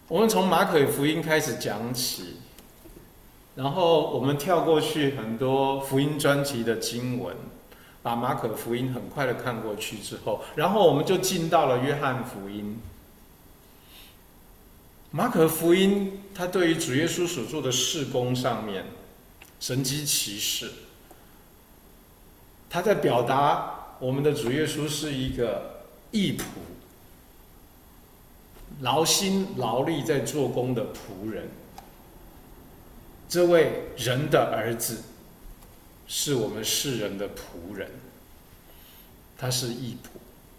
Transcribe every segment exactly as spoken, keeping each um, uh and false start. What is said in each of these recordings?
我们从马可福音开始讲起，然后我们跳过去很多福音专辑的经文，把马可福音很快的看过去之后，然后我们就进到了约翰福音。马可福音它对于主耶稣所做的事工上面，神机骑士，他在表达我们的主耶稣是一个义仆，劳心劳力在做工的仆人。这位人的儿子是我们世人的仆人，他是义仆。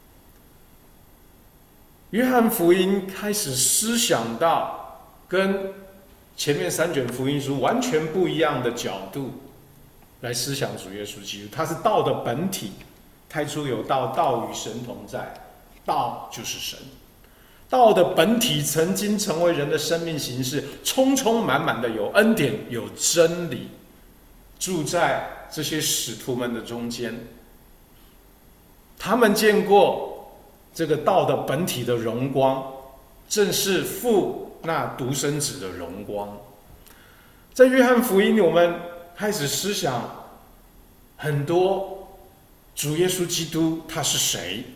约翰福音开始思想到跟前面三卷福音书完全不一样的角度来思想主耶稣基督，他是道的本体，太初有道，道与神同在，道就是神。道的本体曾经成为人的生命形式，充充满满的有恩典，有真理，住在这些使徒们的中间。他们见过这个道的本体的荣光，正是父那独生子的荣光。在约翰福音，我们开始思想很多主耶稣基督他是谁。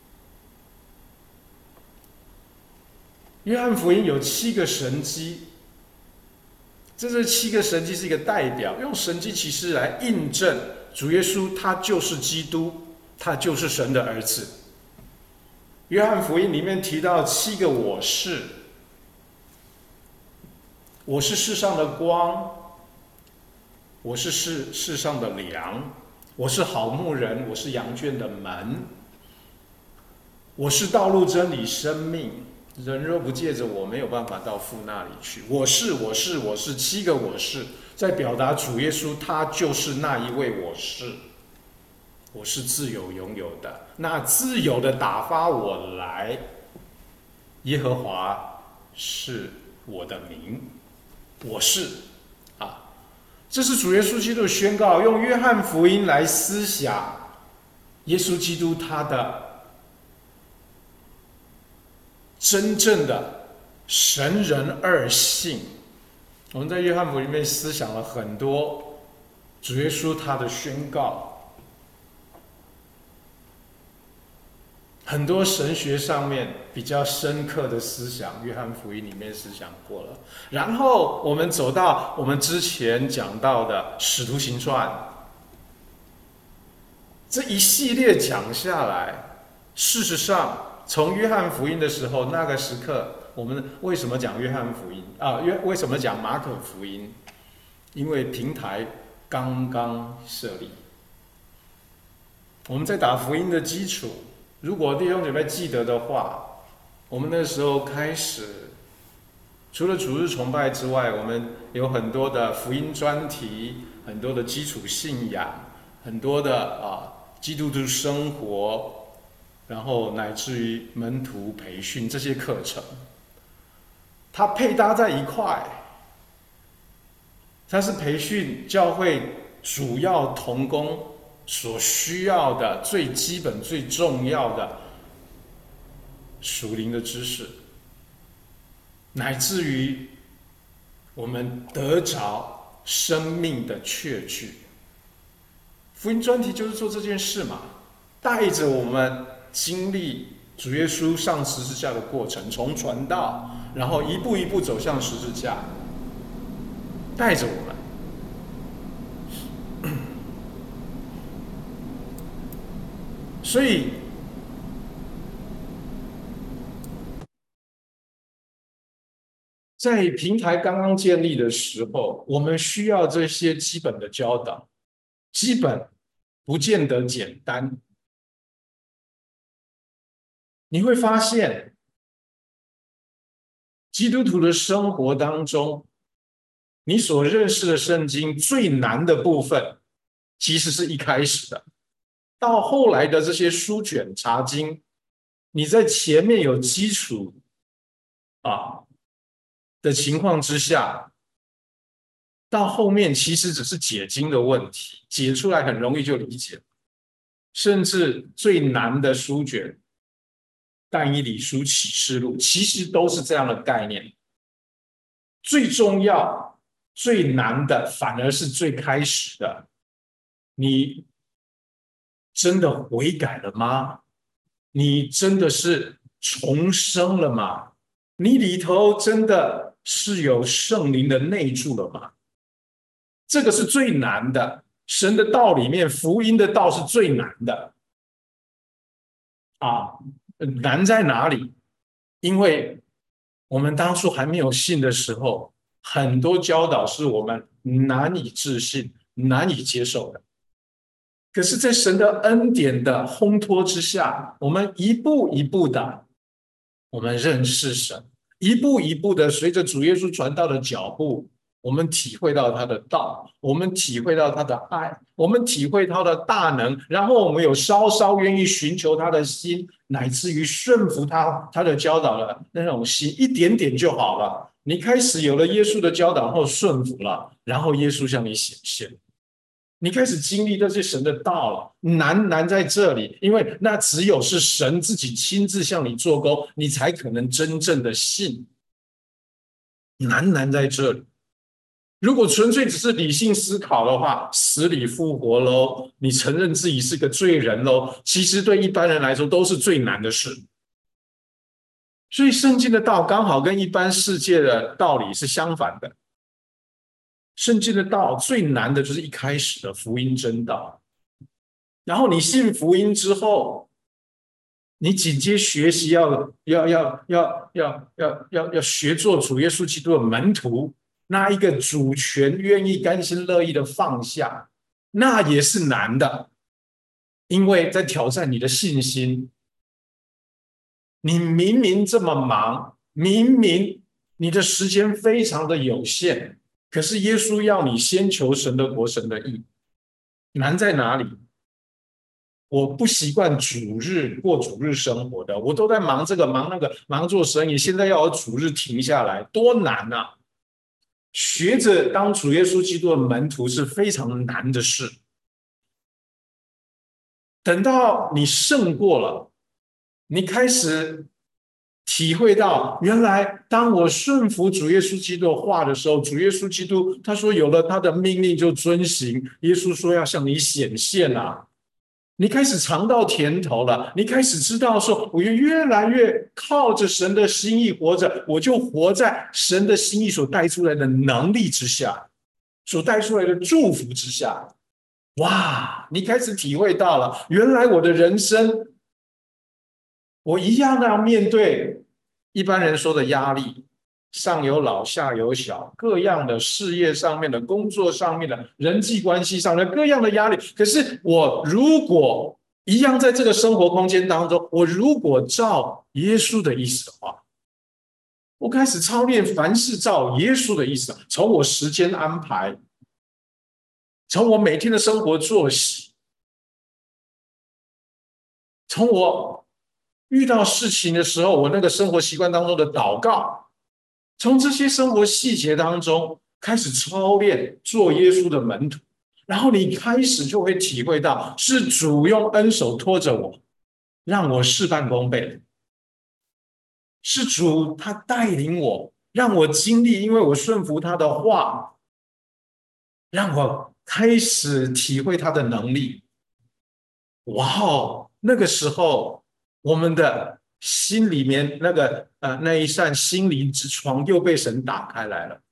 约翰福音有七个神迹，这这七个神迹是一个代表，用神迹奇事来印证主耶稣他就是基督，他就是神的儿子。约翰福音里面提到七个我是，我是世上的光，我是世世上的粮，我是好牧人，我是羊圈的门，我是道路真理生命，人若不借着我，没有办法到父那里去。我是，我是，我是，七个我是，在表达主耶稣他就是那一位我是。我是自由拥有的，那自由的打发我来，耶和华是我的名，我是啊，这是主耶稣基督的宣告，用约翰福音来思想耶稣基督他的真正的神人二性。我们在约翰福音里面思想了很多主耶稣他的宣告，很多神学上面比较深刻的思想，约翰福音里面思想过了。然后我们走到我们之前讲到的使徒行传，这一系列讲下来，事实上从约翰福音的时候，那个时刻，我们为什么讲约翰福音啊？约为什么讲马可福音？因为平台刚刚设立，我们在打福音的基础。如果弟兄姐妹记得的话，我们那时候开始，除了主日崇拜之外，我们有很多的福音专题，很多的基础信仰，很多的啊基督徒生活，然后乃至于门徒培训这些课程，它配搭在一块，它是培训教会主要同工所需要的最基本、最重要的属灵的知识，乃至于我们得着生命的确据。福音专题就是做这件事嘛，带着我们经历主耶稣上十字架的过程，从传道，然后一步一步走向十字架，带着我们。所以，在平台刚刚建立的时候，我们需要这些基本的教导，基本不见得简单。你会发现，基督徒的生活当中，你所认识的圣经最难的部分，其实是一开始的。到后来的这些书卷查经，你在前面有基础啊的情况之下，到后面其实只是解经的问题，解出来很容易就理解。甚至最难的书卷，但以理书、启示录，其实都是这样的概念。 最重要、最难的，反而是最开始的。你真的悔改了吗？你真的是重生了吗？你里头真的是有圣灵的内住了吗？这个是最难的。神的道里面，福音的道是最难的啊！难在哪里？因为我们当初还没有信的时候，很多教导是我们难以置信、难以接受的。可是，在神的恩典的烘托之下，我们一步一步的，我们认识神，一步一步的随着主耶稣传道的脚步，我们体会到他的道，我们体会到他的爱，我们体会他的大能，然后我们有稍稍愿意寻求他的心，乃至于顺服他他的教导的那种心，一点点就好了。你开始有了耶稣的教导后顺服了，然后耶稣向你显现。你开始经历这些神的道了，难难在这里，因为那只有是神自己亲自向你做工，你才可能真正的信。难难在这里。如果纯粹只是理性思考的话，死里复活喽，你承认自己是个罪人喽，其实对一般人来说都是最难的事。所以圣经的道刚好跟一般世界的道理是相反的。圣经的道最难的就是一开始的福音真道，然后你信福音之后，你紧接学习要要要要要要要要学做主耶稣基督的门徒，那一个主权愿意甘心乐意的放下，那也是难的，因为在挑战你的信心。你明明这么忙，明明你的时间非常的有限，可是耶稣要你先求神的国、神的义，难在哪里？我不习惯主日过主日生活的，我都在忙这个忙那个，忙做生意，现在要我主日停下来，多难啊！学着当主耶稣基督的门徒是非常难的事。等到你胜过了，你开始体会到，原来当我顺服主耶稣基督的话的时候，主耶稣基督他说有了他的命令就遵行，耶稣说要向你显现啊。你开始尝到甜头了，你开始知道说，我越来越靠着神的心意活着，我就活在神的心意所带出来的能力之下，所带出来的祝福之下。哇，你开始体会到了，原来我的人生，我一样要面对一般人说的压力，上有老下有小，各样的事业上面的、工作上面的、人际关系上的各样的压力。可是我如果一样在这个生活空间当中，我如果照耶稣的意思的话，我开始操练凡事照耶稣的意思，从我时间安排，从我每天的生活作息，从我遇到事情的时候，我那个生活习惯当中的祷告，从这些生活细节当中开始操练做耶稣的门徒，然后你开始就会体会到，是主用恩手托着我，让我事半功倍，是主他带领我，让我经历，因为我顺服他的话，让我开始体会他的能力。哇哦，那个时候我们的心里面那个呃那一扇心灵之窗又被神打开来了。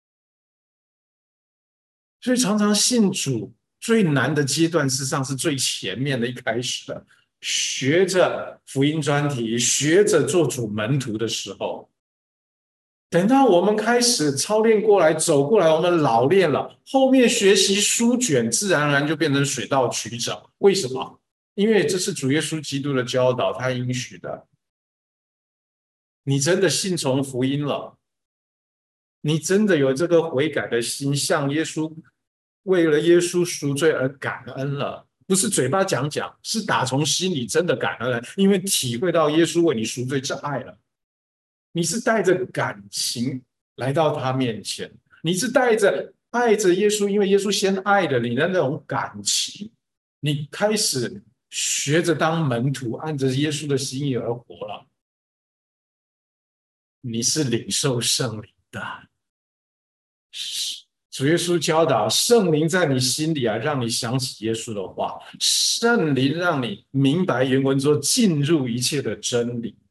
所以常常信主最难的阶段，事实上是最前面的一开始的，学着福音专题，学着做主门徒的时候，等到我们开始操练过来、走过来，我们老练了，后面学习书卷，自然而然就变成水到渠成。为什么？因为这是主耶稣基督的教导，他应许的。你真的信从福音了，你真的有这个悔改的心，向耶稣为了耶稣赎罪而感恩了，不是嘴巴讲讲，是打从心里真的感恩了，因为体会到耶稣为你赎罪之爱了。你是带着感情来到他面前，你是带着爱着耶稣，因为耶稣先爱了你的那种感情，你开始学着当门徒，按着耶稣的心意而活了。你是领受圣灵的， 主耶稣教导圣灵在你心里啊，让你想起耶稣的话，圣灵让你明白原文说进入一切的真理。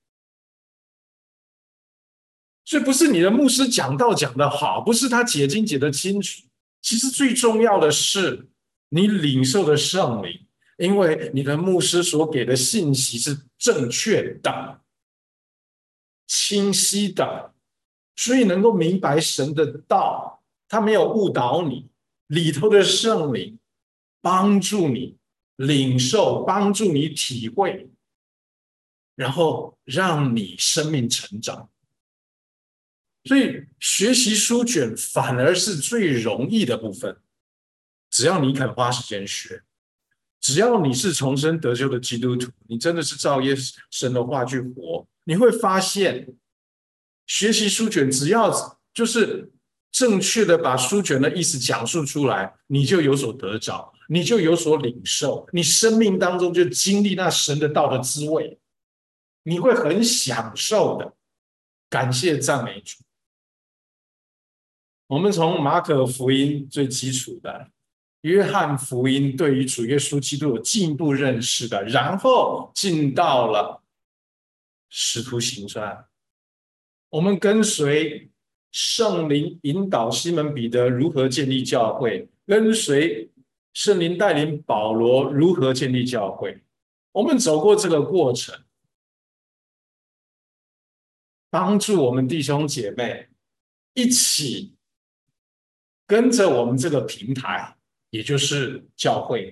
所以不是你的牧师讲道讲得好，不是他解经解得清楚，其实最重要的是你领受的圣灵，因为你的牧师所给的信息是正确的、清晰的，所以能够明白神的道，他没有误导你，里头的圣灵帮助你领受，帮助你体会，然后让你生命成长。所以学习书卷反而是最容易的部分，只要你肯花时间学，只要你是重生得救的基督徒，你真的是照耶神的话去活，你会发现学习书卷只要就是正确的把书卷的意思讲述出来，你就有所得着，你就有所领受，你生命当中就经历那神的道的滋味，你会很享受的。感谢赞美主。我们从马可福音最基础的，约翰福音对于主耶稣基督有进一步认识的，然后进到了使徒行传，我们跟随圣灵引导西门彼得如何建立教会，跟随圣灵带领保罗如何建立教会，我们走过这个过程，帮助我们弟兄姐妹一起跟着我们这个平台，也就是教会，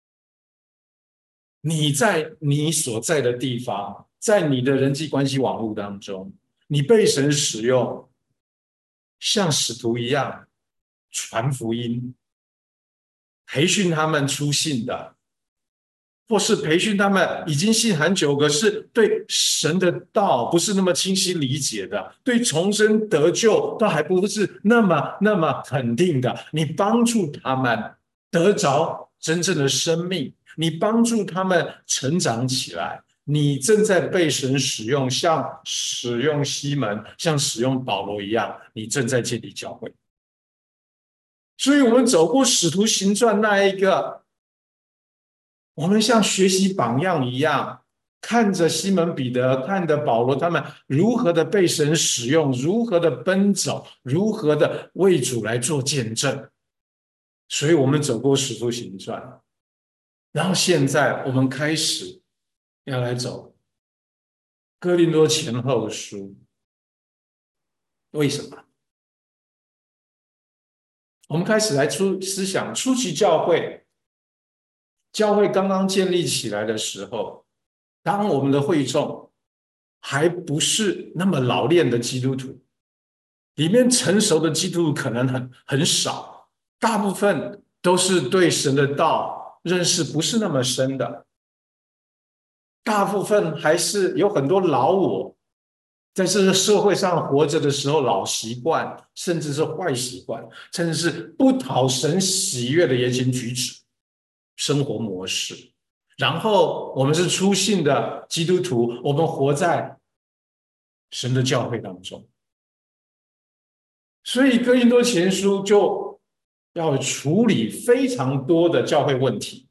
你在你所在的地方，在你的人际关系网络当中，你被神使用，像使徒一样传福音，培训他们出信的，或是培训他们已经信很久，可是对神的道不是那么清晰理解的，对重生得救都还不是那么那么肯定的，你帮助他们得着真正的生命，你帮助他们成长起来，你正在被神使用，像使用西门，像使用保罗一样，你正在建立教会。所以我们走过使徒行传那一个，我们像学习榜样一样，看着西门彼得，看着保罗他们如何的被神使用，如何的奔走，如何的为主来做见证。所以我们走过使徒行传，然后现在我们开始要来走哥林多前后书。为什么？我们开始来出思想初期教会，教会刚刚建立起来的时候，当我们的会众还不是那么老练的基督徒，里面成熟的基督徒可能很很少，大部分都是对神的道认识不是那么深的，大部分还是有很多老我在这个社会上活着的时候，老习惯，甚至是坏习惯，甚至是不讨神喜悦的言行举止、生活模式。然后我们是初信的基督徒，我们活在神的教会当中，所以哥林多前书就要处理非常多的教会问题。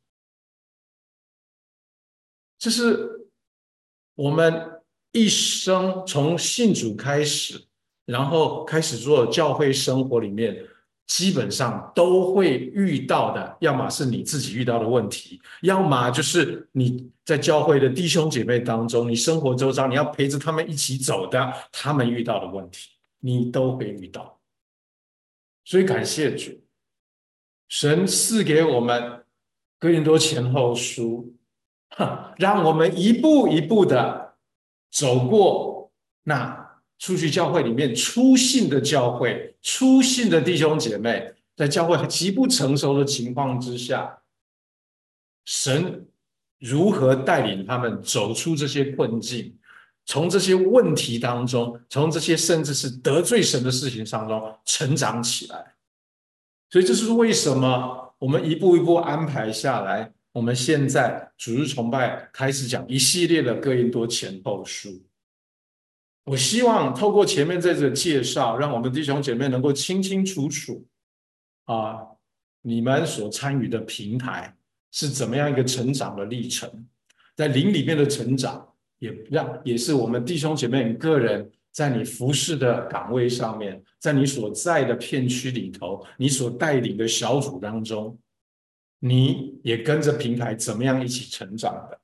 这是我们一生从信主开始，然后开始做教会生活里面，基本上都会遇到的，要么是你自己遇到的问题，要么就是你在教会的弟兄姐妹当中，你生活周遭你要陪着他们一起走的，他们遇到的问题，你都会遇到。所以感谢主，神赐给我们哥林多前后书，让我们一步一步的走过那出去教会里面初信的教会、初信的弟兄姐妹，在教会极不成熟的情况之下，神如何带领他们走出这些困境，从这些问题当中，从这些甚至是得罪神的事情当中成长起来。所以这是为什么我们一步一步安排下来，我们现在主日崇拜开始讲一系列的哥林多前后书。 我希望透过前面这个介绍，让我们弟兄姐妹能够清清楚楚啊，你们所参与的平台是怎么样一个成长的历程，在灵里面的成长，也让也是我们弟兄姐妹个人在你服侍的岗位上面，在你所在的片区里头，你所带领的小组当中，你也跟着平台怎么样一起成长的。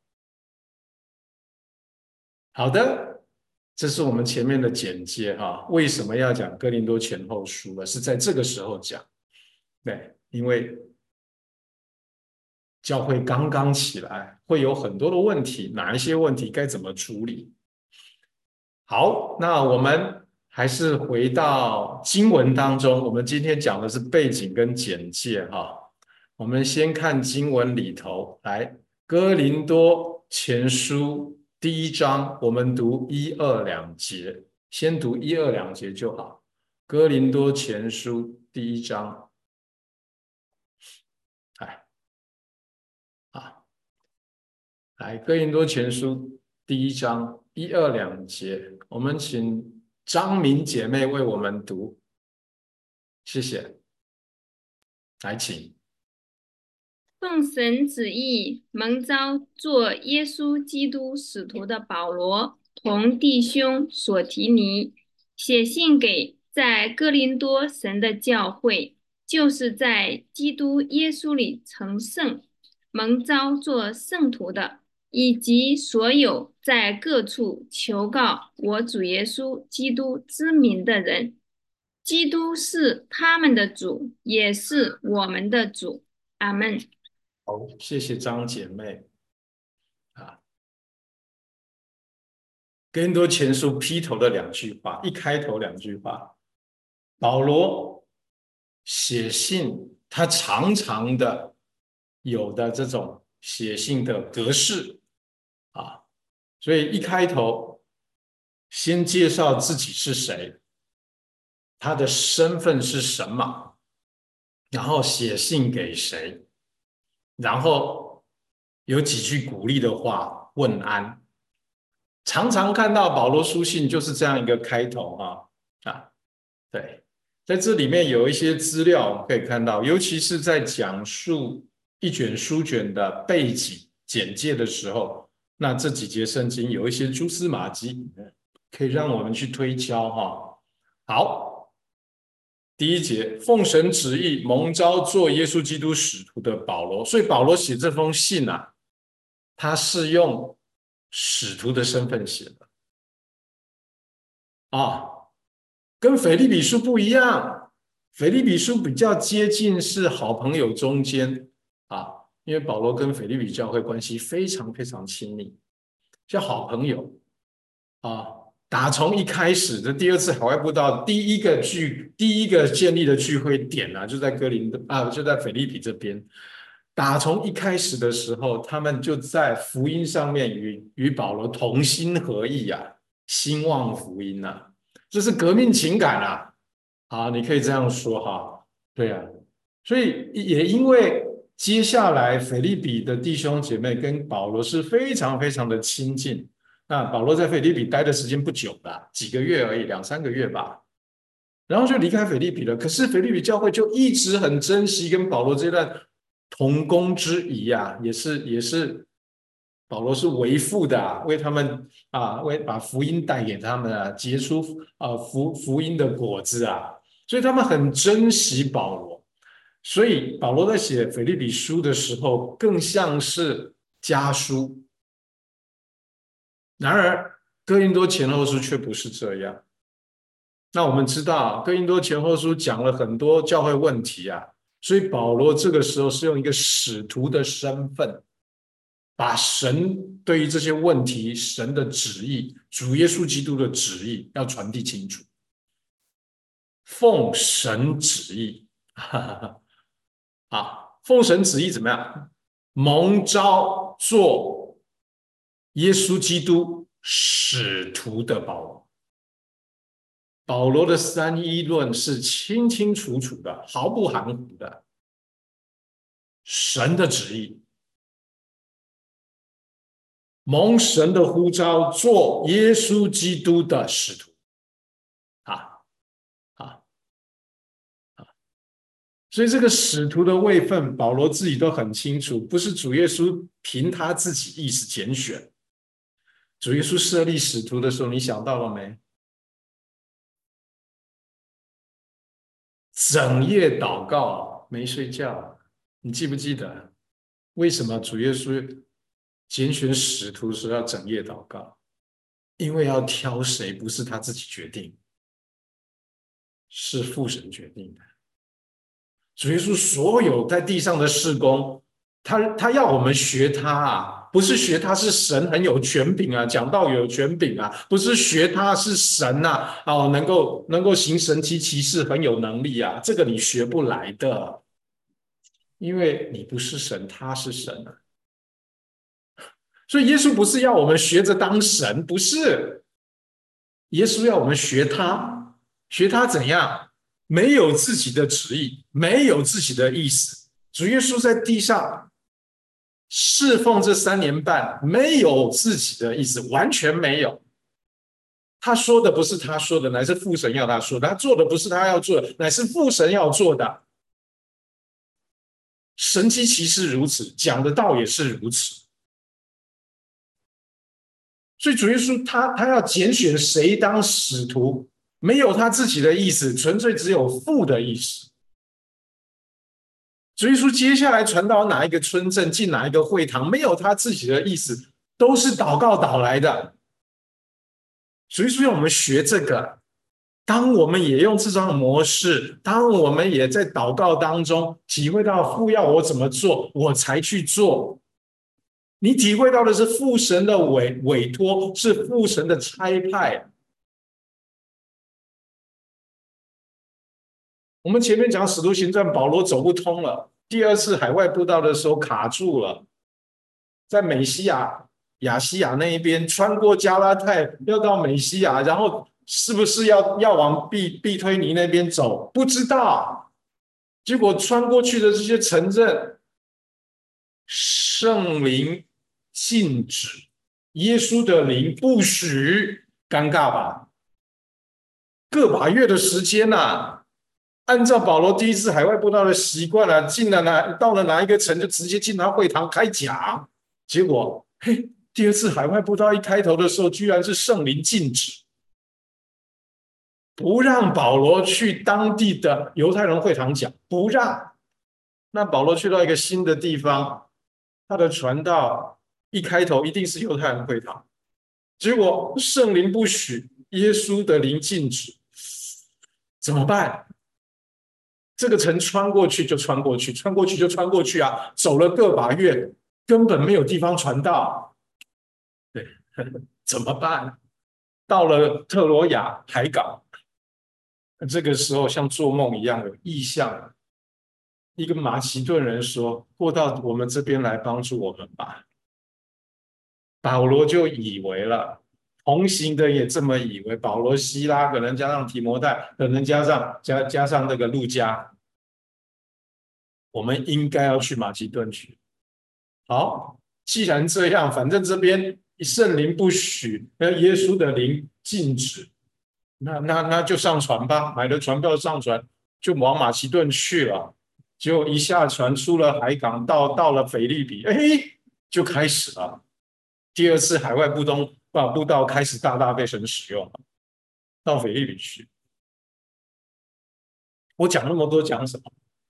好的，这是我们前面的简介哈。为什么要讲哥林多前后书呢？是在这个时候讲，对，因为教会刚刚起来，会有很多的问题，哪一些问题该怎么处理？好，那我们还是回到经文当中，我们今天讲的是背景跟简介哈。我们先看经文里头，来哥林多前书第一章，我们读一二两节，先读一二两节就好。哥林多前书第一章，哎，啊，来哥林多前书第一章一二两节，我们请张明姐妹为我们读，谢谢。来，请。 奉神旨意蒙召做耶稣基督使徒的保罗，同弟兄所提尼，写信给在哥林多神的教会，就是在基督耶稣里成圣、蒙召做圣徒的，以及所有在各处求告我主耶稣基督之名的人。基督是他们的主，也是我们的主。阿门。 好，谢谢张姐妹啊。哥林多前书劈头的两句话，一开头两句话，保罗写信，他常常的有的这种写信的格式啊，所以一开头先介绍自己是谁，他的身份是什么，然后写信给谁，然后有几句鼓励的话问安。常常看到保罗书信就是这样一个开头啊啊，对，在这里面有一些资料可以看到，尤其是在讲述一卷书卷的背景简介的时候，那这几节圣经有一些蛛丝马迹，可以让我们去推敲哈。好，第一节，奉神旨意蒙召做耶稣基督使徒的保罗，所以保罗写这封信啊，他是用使徒的身份写的啊，跟腓立比书不一样。腓立比书比较接近是好朋友中间啊，因为保罗跟腓立比教会关系非常非常亲密，像好朋友啊。打从一开始的第二次海外布道，第一个聚第一个建立的聚会点啊，就在哥林多啊，就在腓立比这边。打从一开始的时候，他们就在福音上面与与保罗同心合意啊，兴旺福音啊，这是革命情感啊，啊，你可以这样说哈，对啊，所以也因为接下来腓立比的弟兄姐妹跟保罗是非常非常的亲近，那保罗在腓立比待的时间不久啦，几个月而已，两三个月吧，然后就离开腓立比了。可是腓立比教会就一直很珍惜跟保罗这段同工之谊啊，也是也是保罗是为父的啊，为他们啊，为把福音带给他们啊，结出啊福福音的果子啊，所以他们很珍惜保罗。所以保罗在写腓立比书的时候，更像是家书。然而哥林多前后书却不是这样。那我们知道，哥林多前后书讲了很多教会问题啊，所以保罗这个时候是用一个使徒的身份，把神对于这些问题、神的旨意、主耶稣基督的旨意要传递清楚，奉神旨意，哈哈哈啊，奉神旨意怎么样？蒙召做耶稣基督使徒的保罗。保罗的三一论是清清楚楚的，毫不含糊的。神的旨意蒙神的呼召，做耶稣基督的使徒。啊啊啊！所以这个使徒的位分，保罗自己都很清楚，不是主耶稣凭他自己意思拣选。主耶稣设立使徒的时候，你想到了没？整夜祷告，没睡觉。你记不记得为什么主耶稣拣选使徒时要整夜祷告？因为要挑谁，不是他自己决定，是父神决定的。主耶稣所有在地上的事工，他他要我们学他啊，不是学他是神很有权柄啊，讲道有权柄啊，不是学他是神啊，哦，能够能够行神迹奇事很有能力啊，这个你学不来的，因为你不是神，他是神啊。所以耶稣不是要我们学着当神，不是，耶稣要我们学他，学他怎样？没有自己的旨意，没有自己的意思。主耶稣在地上侍奉这三年半，没有自己的意思，完全没有。他说的不是他说的，乃是父神要他说的；他做的不是他要做的，乃是父神要做的。神迹奇事如此，讲的道也是如此。所以主耶稣他他要拣选谁当使徒，没有他自己的意思，纯粹只有父的意思。主耶稣接下来传到哪一个村镇，进哪一个会堂，没有他自己的意思，都是祷告导来的。主耶稣要我们学这个，当我们也用这种模式，当我们也在祷告当中体会到父要我怎么做，我才去做。你体会到的是父神的委委托，是父神的差派。我们前面讲使徒行传，保罗走不通了，第二次海外布道的时候卡住了，在美西亚、亚西亚那一边，穿过加拉太，要到美西亚，然后是不是要要往毕毕推尼那边走？不知道。结果穿过去的这些城镇，圣灵禁止，耶稣的灵不许，尴尬吧？个把月的时间呐、啊，按照保罗第一次海外布道的习惯啊，进了哪到了哪一个城就直接进他会堂开讲，结果嘿，第二次海外布道一开头的时候，居然是圣灵禁止，不让保罗去当地的犹太人会堂讲，不让。那保罗去到一个新的地方，他的传道一开头一定是犹太人会堂，结果圣灵不许，耶稣的灵禁止，怎么办？这个城穿过去就穿过去，穿过去就穿过去啊！走了个把月，根本没有地方传道，对，怎么办？到了特罗亚海港，这个时候像做梦一样有异象，一个马其顿人说：“过到我们这边来帮助我们吧。”保罗就以为了，同行的也这么以为。保罗、希拉可能加上提摩太，可能加上加加上那个路加。我们应该要去马其顿去。好，既然这样，反正这边圣灵不许，那耶稣的灵禁止，那那那就上船吧，买了船票上船，就往马其顿去了。结果一下船出了海港，到到了腓立比，哎，就开始了。第二次海外布东啊布道开始大大被神使用了，到腓立比去。我讲那么多讲什么？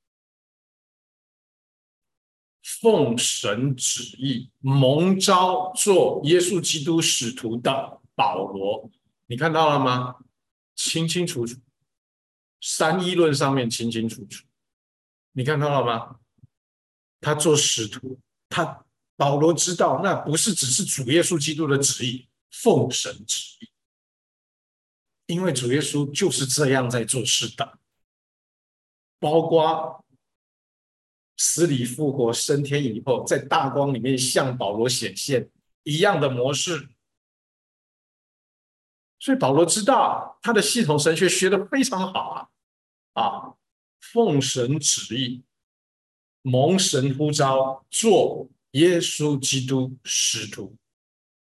奉神旨意蒙召做耶稣基督使徒的保罗，你看到了吗？清清楚楚，三一论上面清清楚楚，你看到了吗？他做使徒，他保罗知道那不是只是主耶稣基督的旨意，奉神旨意，因为主耶稣就是这样在做事的，包括死里复活、升天以后，在大光里面向保罗显现一样的模式。所以保罗知道他的系统神学学得非常好啊！啊，奉神旨意，蒙神呼召，做耶稣基督使徒。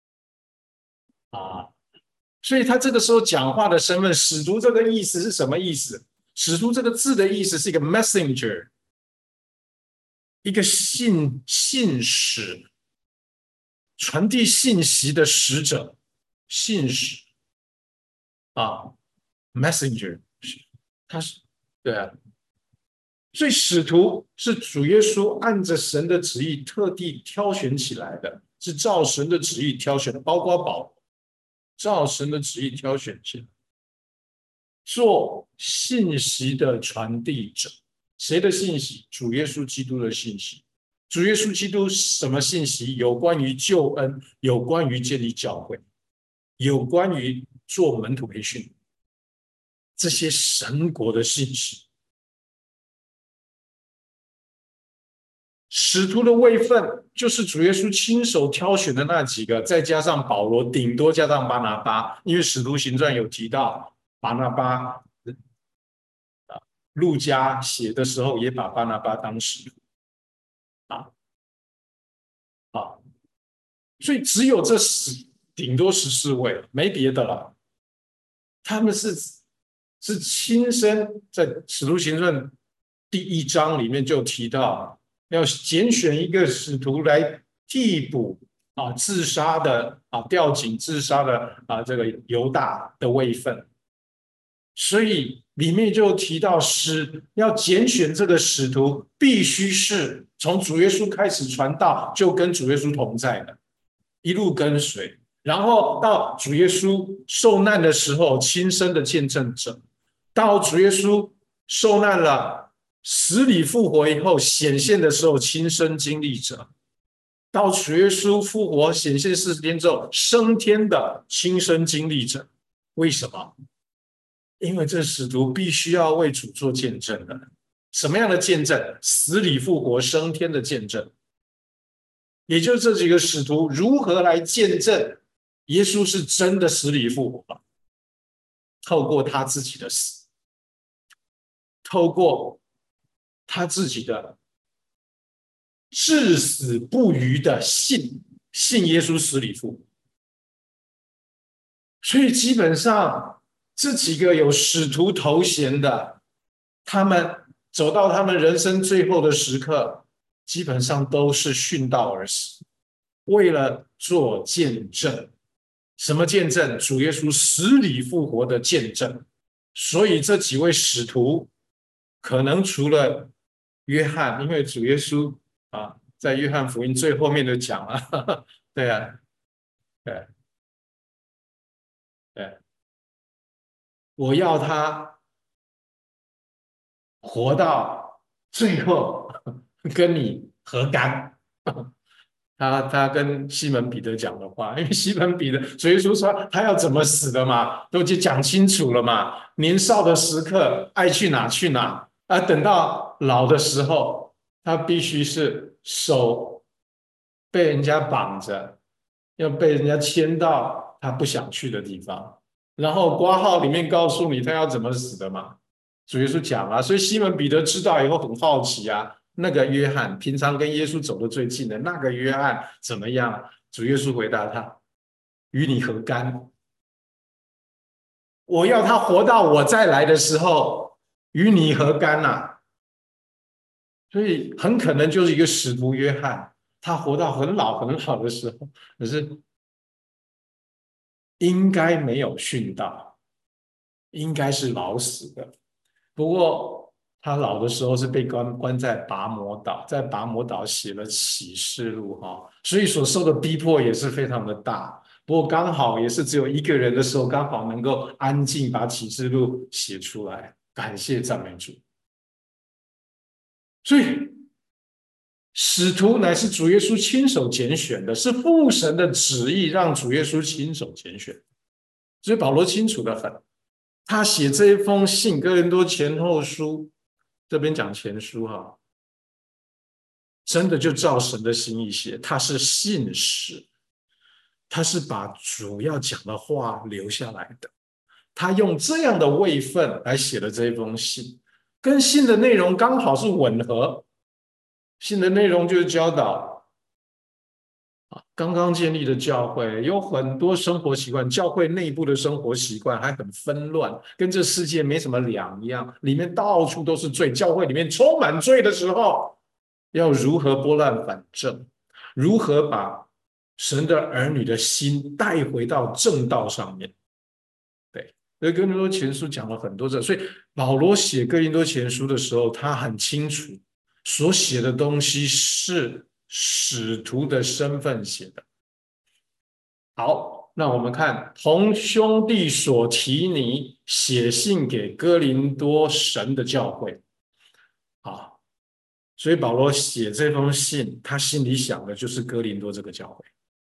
啊。所以他这个时候讲话的身份，使徒这个意思是什么意思？使徒这个字的意思是一个 messenger， 一个信信使，传递信息的使者，信使啊 ，messenger， 他是对啊。所以使徒是主耶稣按着神的旨意特地挑选起来的，是照神的旨意挑选的，包括保罗，照神的旨意挑选起来，做信息的传递者。谁的信息？主耶稣基督的信息。主耶稣基督什么信息？有关于救恩，有关于建立教会，有关于做门徒培训，这些神国的信息。使徒的位分就是主耶稣亲手挑选的那几个，再加上保罗，顶多加上巴拿巴，因为使徒行传有提到巴拿巴，路加写的时候也把巴拿巴当使徒啊啊，所以只有这十，顶多十四位，没别的了。他们是是亲身在使徒行传第一章里面就提到，要拣选一个使徒来替补啊自杀的啊吊颈自杀的啊这个犹大的位分，所以里面就提到使要拣选这个使徒，必须是从主耶稣开始传道就跟主耶稣同在的，一路跟随，然后到主耶稣受难的时候亲身的见证者，到主耶稣受难了死里复活以后显现的时候亲身经历者，到主耶稣复活显现四十天之后升天的亲身经历者。为什么？因为这使徒必须要为主做见证的。什么样的见证？死里复活升天的见证。也就是这几个使徒如何来见证耶稣是真的死里复活，透过他自己的死，透过他自己的至死不渝的信，信耶稣死里复活。所以基本上这几个有使徒头衔的，他们走到他们人生最后的时刻，基本上都是殉道而死，为了做见证。什么见证？主耶稣死里复活的见证。所以这几位使徒，可能除了约翰，因为主耶稣啊，在约翰福音最后面就讲了，呵呵对啊，对对，我要他活到最后，跟你何干？他他跟西门彼得讲的话，因为西门彼得，主耶稣说他要怎么死的嘛，都已经讲清楚了嘛。年少的时刻爱去哪去哪，啊，等到老的时候，他必须是手被人家绑着，要被人家牵到他不想去的地方，然后括号里面告诉你他要怎么死的嘛。主耶稣讲啊，所以西门彼得知道以后很好奇啊。那个约翰平常跟耶稣走得最近的那个约翰怎么样？主耶稣回答他：与你何干？我要他活到我再来的时候，与你何干啊？所以很可能就是一个使徒约翰，他活到很老很老的时候，可是应该没有殉道，应该是老死的。不过他老的时候是被关关在拔摩岛，在拔摩岛写了启示录哈，所以所受的逼迫也是非常的大。不过刚好也是只有一个人的时候，刚好能够安静把启示录写出来，感谢赞美主。所以使徒乃是主耶稣亲手拣选的，是父神的旨意让主耶稣亲手拣选。所以保罗清楚的很，他写这一封信，哥林多前后书，这边讲前书哈，真的就照神的心意写，他是信使，他是把主要讲的话留下来的，他用这样的位分来写的这一封信，跟信的内容刚好是吻合。信的内容就是教导刚刚建立的教会有很多生活习惯，教会内部的生活习惯还很纷乱，跟这世界没什么两样，里面到处都是罪。教会里面充满罪的时候，要如何拨乱反正？如何把神的儿女的心带回到正道上面？对，所以哥林多前书讲了很多这，所以保罗写哥林多前书的时候，他很清楚所写的东西是使徒的身份写的。好，那我们看同兄弟所提尼写信给哥林多神的教会啊，所以保罗写这封信，他心里想的就是哥林多这个教会。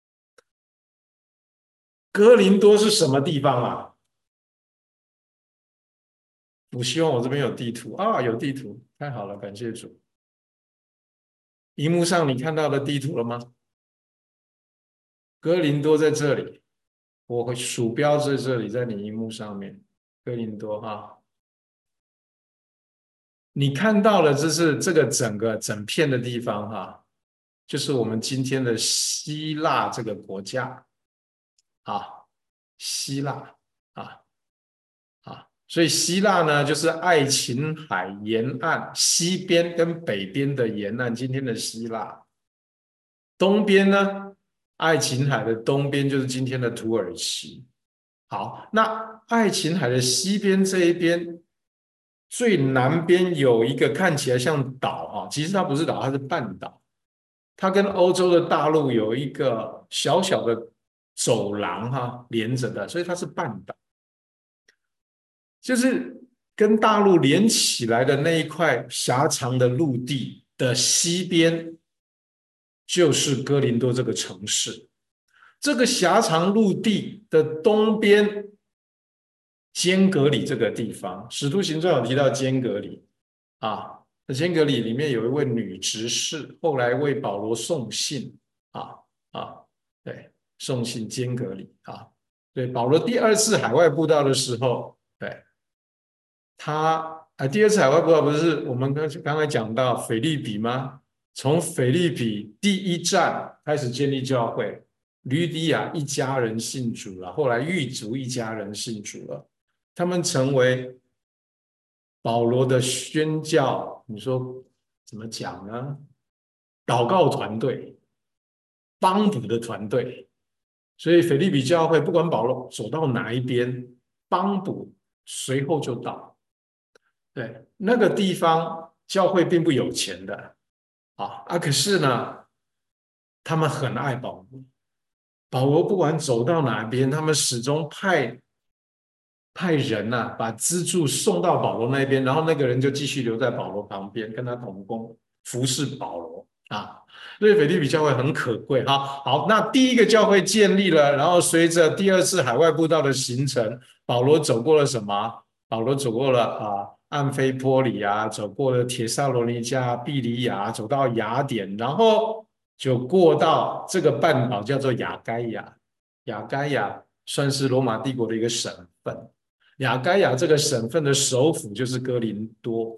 哥林多是什么地方啊？我希望我这边有地图啊，有地图，太好了，感谢主。荧幕上你看到的地图了吗？哥林多在这里，我会鼠标在这里，在你荧幕上面，哥林多哈。你看到了，这是这个整个整片的地方哈，就是我们今天的希腊这个国家啊，希腊啊啊，所以希腊呢，就是爱琴海沿岸西边跟北边的沿岸，今天的希腊。东边呢，爱琴海的东边就是今天的土耳其。好，那爱琴海的西边这一边，最南边有一个看起来像岛啊，其实它不是岛，它是半岛。它跟欧洲的大陆有一个小小的走廊哈，连着的，所以它是半岛。就是跟大陆连起来的那一块狭长的陆地的西边，就是哥林多这个城市。这个狭长陆地的东边，坚革里这个地方，使徒行传有提到坚革里啊，那坚革里里面有一位女执事，后来为保罗送信啊啊，对，送信坚革里啊，对，保罗第二次海外布道的时候，对，他啊，第二次海外布道不是我们刚刚才讲到腓立比吗？从腓立比第一站开始建立教会，吕底亚一家人信主了，后来狱卒一家人信主了，他们成为保罗的宣教，你说怎么讲呢？祷告团队、帮补的团队，所以腓立比教会不管保罗走到哪一边，帮补随后就到。对，那个地方教会并不有钱的啊啊，可是呢，他们很爱保罗。保罗不管走到哪边，他们始终派派人呐、啊，把资助送到保罗那边，然后那个人就继续留在保罗旁边，跟他同工，服侍保罗啊。所以腓立比教会很可贵哈。好，那第一个教会建立了，然后随着第二次海外布道的形成，保罗走过了什么？保罗走过了啊，安菲波里啊，走过了铁萨罗尼迦、庇里亚，走到雅典，然后就过到这个半岛叫做亚该亚。亚该亚算是罗马帝国的一个省份。亚该亚这个省份的首府就是哥林多，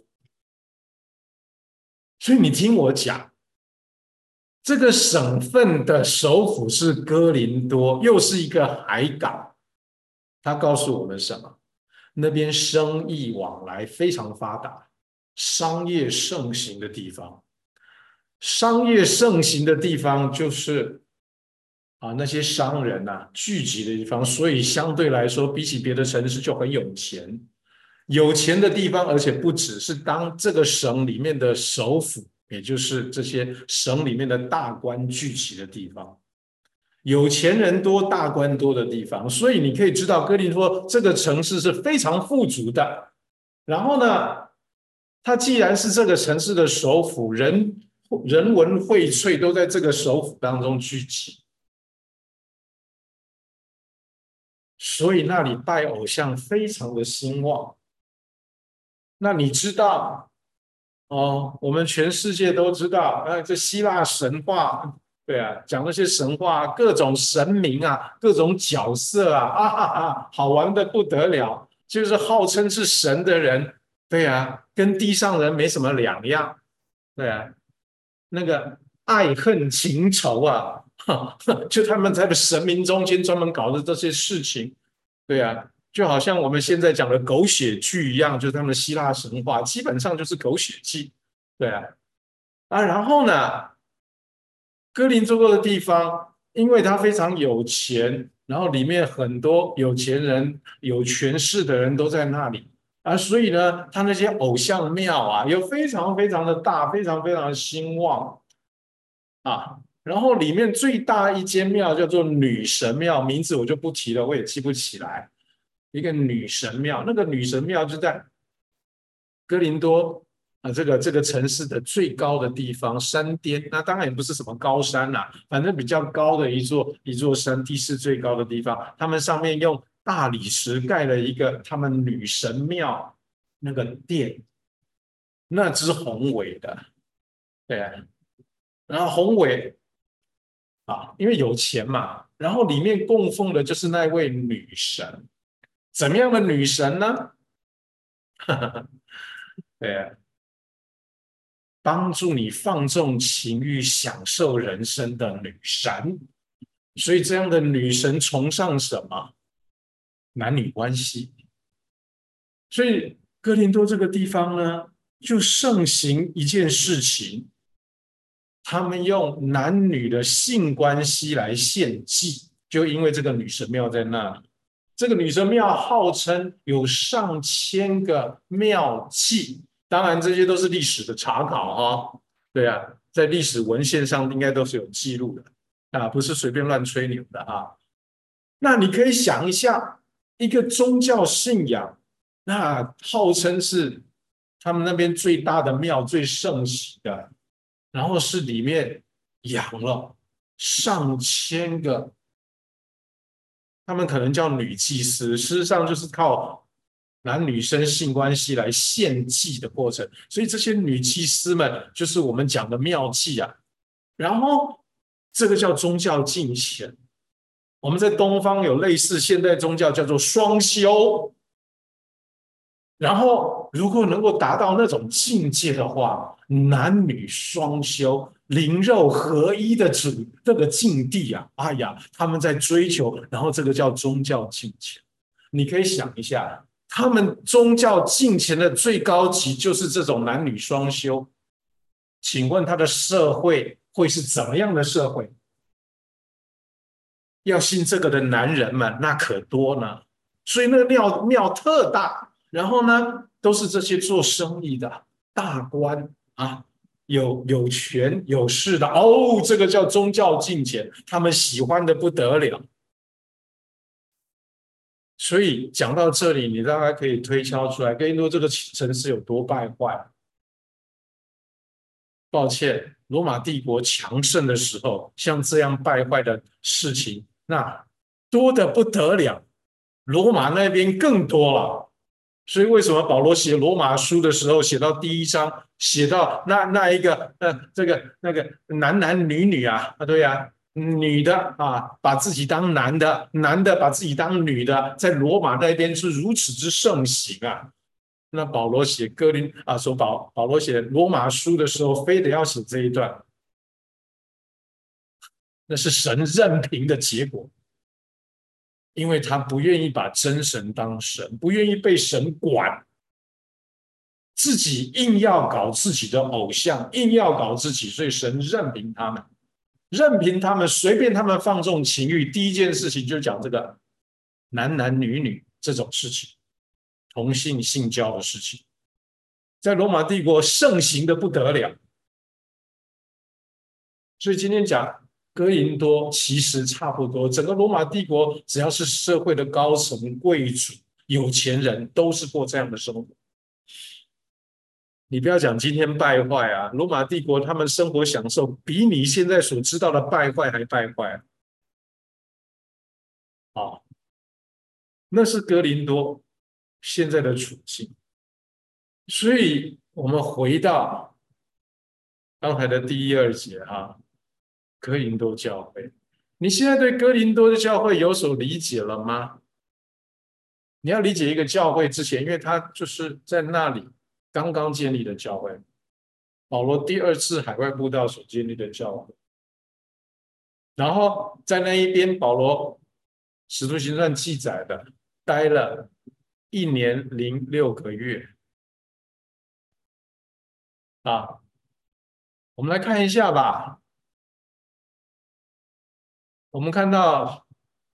所以你听我讲，这个省份的首府是哥林多，又是一个海港，它告诉我们什么？那边生意往来非常发达，商业盛行的地方。商业盛行的地方就是啊，那些商人呐、啊、聚集的地方，所以相对来说，比起别的城市就很有钱。有钱的地方，而且不只是当这个省里面的首府，也就是这些省里面的大官聚集的地方。有钱人多、大官多的地方，所以你可以知道，哥林多这个城市是非常富足的。然后呢，它既然是这个城市的首府，人人文荟萃都在这个首府当中聚集。所以那里拜偶像非常的兴旺。那你知道哦，我们全世界都知道，呃，这希腊神话，对啊，讲那些神话，各种神明啊，各种角色啊，啊哈哈，好玩的不得了。就是号称是神的人，对啊，跟地上人没什么两样，对啊，那个爱恨情仇啊， 就他们在神明中间专门搞的这些事情，对啊，就好像我们现在讲的狗血剧一样，就是他们的希腊神话，基本上就是狗血剧，对啊，啊，然后呢，哥林多的地方，因为它非常有钱，然后里面很多有钱人、有权势的人都在那里啊，所以呢，他那些偶像庙啊，又非常非常的大，非常非常的兴旺啊。然后里面最大一间庙叫做女神庙，名字我就不提了，我也记不起来。一个女神庙，那个女神庙就在哥林多啊，这个这个城市的最高的地方山巅，那当然也不是什么高山啦、反正比较高的一座一座山，地势最高的地方，他们上面用大理石盖了一个他们女神庙那个殿，那之宏伟的，对啊，然后宏伟啊，因为有钱嘛，然后里面供奉的就是那位女神，怎么样的女神呢？对啊，帮助你放纵情欲、享受人生的女神。所以这样的女神崇尚什么？男女关系。所以哥林多这个地方呢，就盛行一件事情，他们用男女的性关系来献祭，就因为这个女神庙在那里。这个女神庙号称有上千个庙妓，当然这些都是历史的查考哈。对啊，在历史文献上应该都是有记录的啊，不是随便乱吹牛的啊。那你可以想一下，一个宗教信仰，那号称是他们那边最大的庙、最盛行的，然后是里面养了上千个，他们可能叫女祭司，事实上就是靠男女生性关系来献祭的过程。所以这些女祭司们就是我们讲的庙妓啊。然后这个叫宗教敬虔，我们在东方有类似现代宗教叫做双修。然后，如果能够达到那种境界的话，男女双修、灵肉合一的主这个境地啊，哎呀，他们在追求，然后这个叫宗教敬虔。你可以想一下，他们宗教敬虔的最高级就是这种男女双修。请问他的社会会是怎么样的社会？要信这个的男人们那可多呢，所以那个庙庙特大。然后呢，都是这些做生意的大官啊，有有权有势的哦，这个叫宗教敬虔，他们喜欢的不得了。所以讲到这里，你大概可以推敲出来，哥林多这个城市有多败坏。抱歉，罗马帝国强盛的时候，像这样败坏的事情，那多的不得了。罗马那边更多了。所以为什么保罗写罗马书的时候，写到第一章，写到那那一个呃这个那个男男女女啊啊对啊，女的啊把自己当男的，男的把自己当女的，在罗马那边是如此之盛行啊。那保罗写哥林啊，说保保罗写罗马书的时候，非得要写这一段，那是神任凭的结果。因为他不愿意把真神当神，不愿意被神管，自己硬要搞自己的偶像，硬要搞自己，所以神任凭他们，任凭他们，随便他们放纵情欲。第一件事情就讲这个男男女女这种事情，同性性交的事情，在罗马帝国盛行的不得了。所以今天讲哥林多其实差不多，整个罗马帝国只要是社会的高层、贵族、有钱人，都是过这样的生活。你不要讲今天败坏啊，罗马帝国他们生活享受比你现在所知道的败坏还败坏啊！那是哥林多现在的处境。所以我们回到刚才的第一二节啊，哥林多教会，你现在对哥林多的教会有所理解了吗？你要理解一个教会之前，因为他就是在那里刚刚建立的教会，保罗第二次海外布道所建立的教会。 然后在那一边，保罗使徒行传记载的，待了一年零六个月啊。我们来看一下吧。我们看到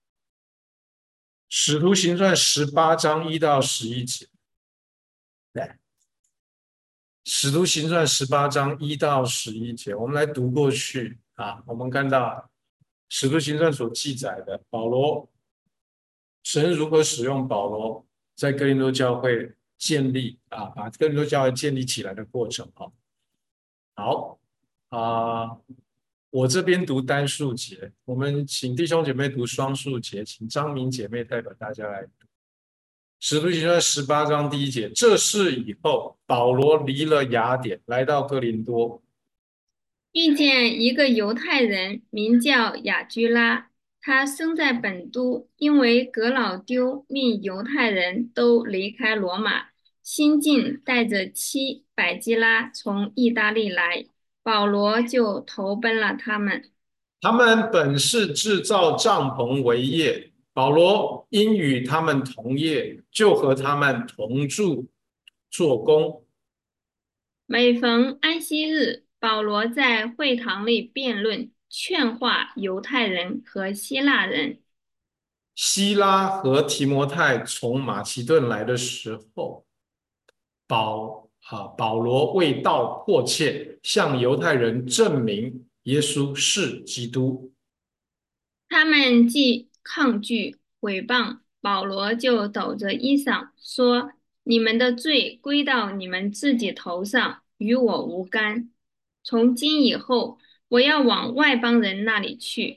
使徒行传十八章一到十一节，对，使徒行传十八章一到十一节，我们来读过去啊。我们看到使徒行传所记载的保罗，神如何使用保罗在哥林多教会建立啊，把哥林多教会建立起来的过程啊。好啊，我这边读单数节，我们请弟兄姐妹读双数节，请张明姐妹代表大家来读。使徒行传十八章第一节，这事以后，保罗离了雅典，来到哥林多， 遇见一个犹太人，名叫雅居拉，他生在本都，因为革老丢命犹太人都离开罗马，新近带着妻百基拉从意大利来，保罗就投奔了他们。 他们本是制造帐篷为业，保罗因与他们同业，就和他们同住做工。 每逢安息日，保罗在会堂里辩论，劝化犹太人和希腊人。 希拉和提摩太从马其顿来的时候，保啊保罗为道迫切，向犹太人证明耶稣是基督。 他们既抗拒毁谤，保罗就抖着衣裳说：“你们的罪归到你们自己头上，与我无干。从今以后，我要往外邦人那里去。”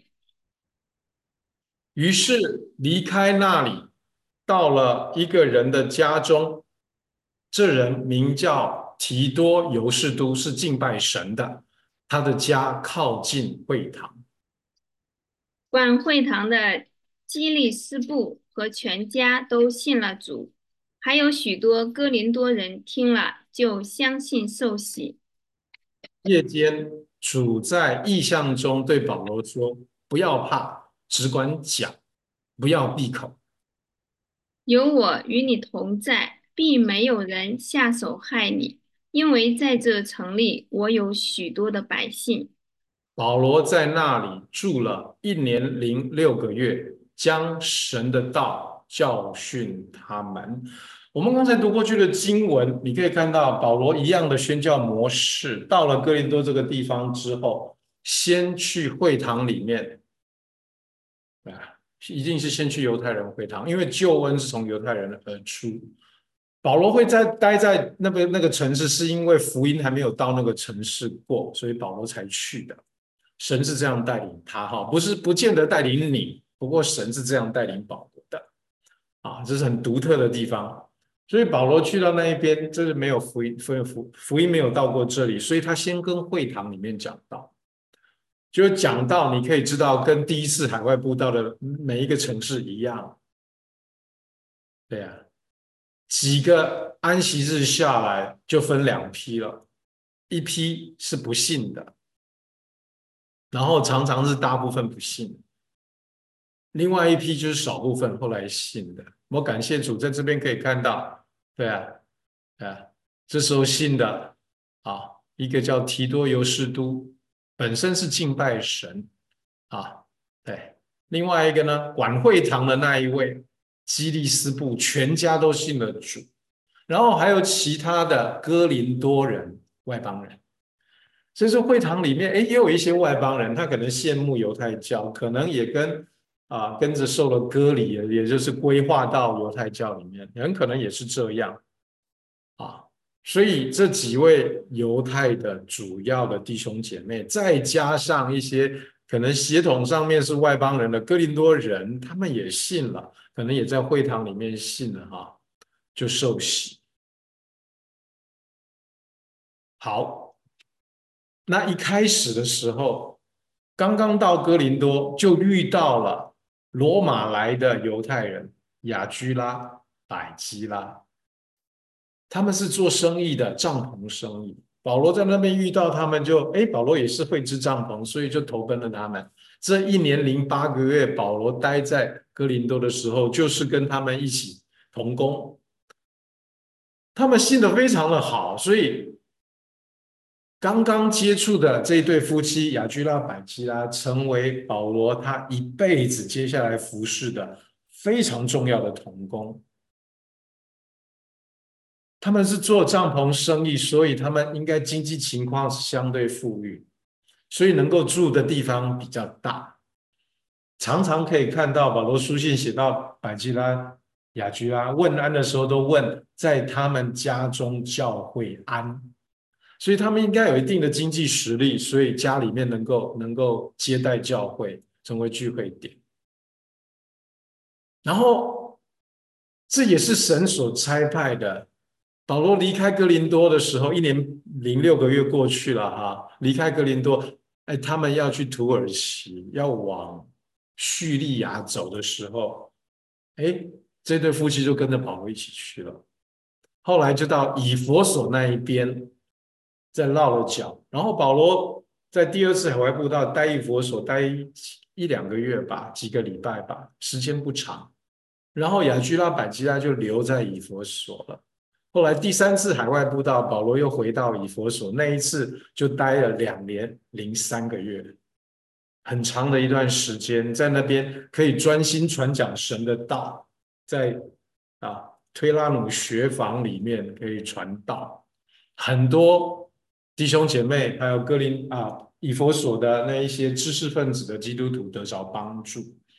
于是离开那里，到了一个人的家中，这人名叫提多犹士都，是敬拜神的，他的家靠近会堂。 管会堂的基利斯布和全家都信了主，还有许多哥林多人听了就相信受洗。 夜间，主在异象中对保罗说：“不要怕，只管讲，不要闭口。” 有我与你同在，必没有人下手害你，因为在这城里我有许多的百姓。 保罗在那里住了一年零六个月，将神的道教训他们。我们刚才读过去的经文，你可以看到保罗一样的宣教模式。到了哥林多这个地方之后，先去会堂里面，啊，一定是先去犹太人会堂，因为救恩是从犹太人而出。保罗会在待在那个那个城市，是因为福音还没有到那个城市过，所以保罗才去的。神是这样带领他哈，不是不见得带领你，不过神是这样带领保罗的啊，这是很独特的地方。所以保罗去到那一边，这是没有福音，福福福音没有到过这里，所以他先跟会堂里面讲道，就讲到你可以知道，跟第一次海外布道的每一个城市一样，对呀、啊，几个安息日下来就分两批了，一批是不信的。然后常常是大部分不信，另外一批就是少部分后来信的。我感谢主，在这边可以看到，对啊，啊，这时候信的啊，一个叫提多犹士都，本身是敬拜神啊，对，另外一个呢，管会堂的那一位基利斯布，全家都信了主，然后还有其他的哥林多人，外邦人。所以说会堂里面，哎，也有一些外邦人，他可能羡慕犹太教，可能也跟啊跟着受了割礼，也就是规划到犹太教里面，很可能也是这样啊。所以这几位犹太的主要的弟兄姐妹，再加上一些可能血统上面是外邦人的哥林多人，他们也信了，可能也在会堂里面信了哈，就受洗。好。那一开始的时候，刚刚到哥林多就遇到了罗马来的犹太人雅居拉、百基拉，他们是做生意的，帐篷生意。保罗在那边遇到他们就，哎，保罗也是会织帐篷，所以就投奔了他们。 这一年零八个月，保罗待在哥林多的时候，就是跟他们一起同工。他们信得非常的好，所以刚刚接触的这一对夫妻雅居拉、百基拉，成为保罗他一辈子接下来服侍的非常重要的同工。他们是做帐篷生意，所以他们应该经济情况是相对富裕，所以能够住的地方比较大。常常可以看到保罗书信写到百基拉、雅居拉问安的时候，都问在他们家中教会安，所以他们应该有一定的经济实力，所以家里面能够能够接待教会，成为聚会点。然后这也是神所差派的。保罗离开哥林多的时候，一年零六个月过去了哈，离开哥林多，哎，他们要去土耳其，要往叙利亚走的时候，哎，这对夫妻就跟着保罗一起去了。后来就到以弗所那一边，再绕了脚，然后保罗在第二次海外布道待以弗所待一两个月吧，几个礼拜吧，时间不长。然后雅居拉、百基拉就留在以弗所了。后来第三次海外布道，保罗又回到以弗所，那一次就待了两年零三个月，很长的一段时间，在那边可以专心传讲神的道，在啊推拉努学房里面可以传道，很多弟兄姐妹还有哥林啊以弗所的那一些知识分子的基督徒得着帮助。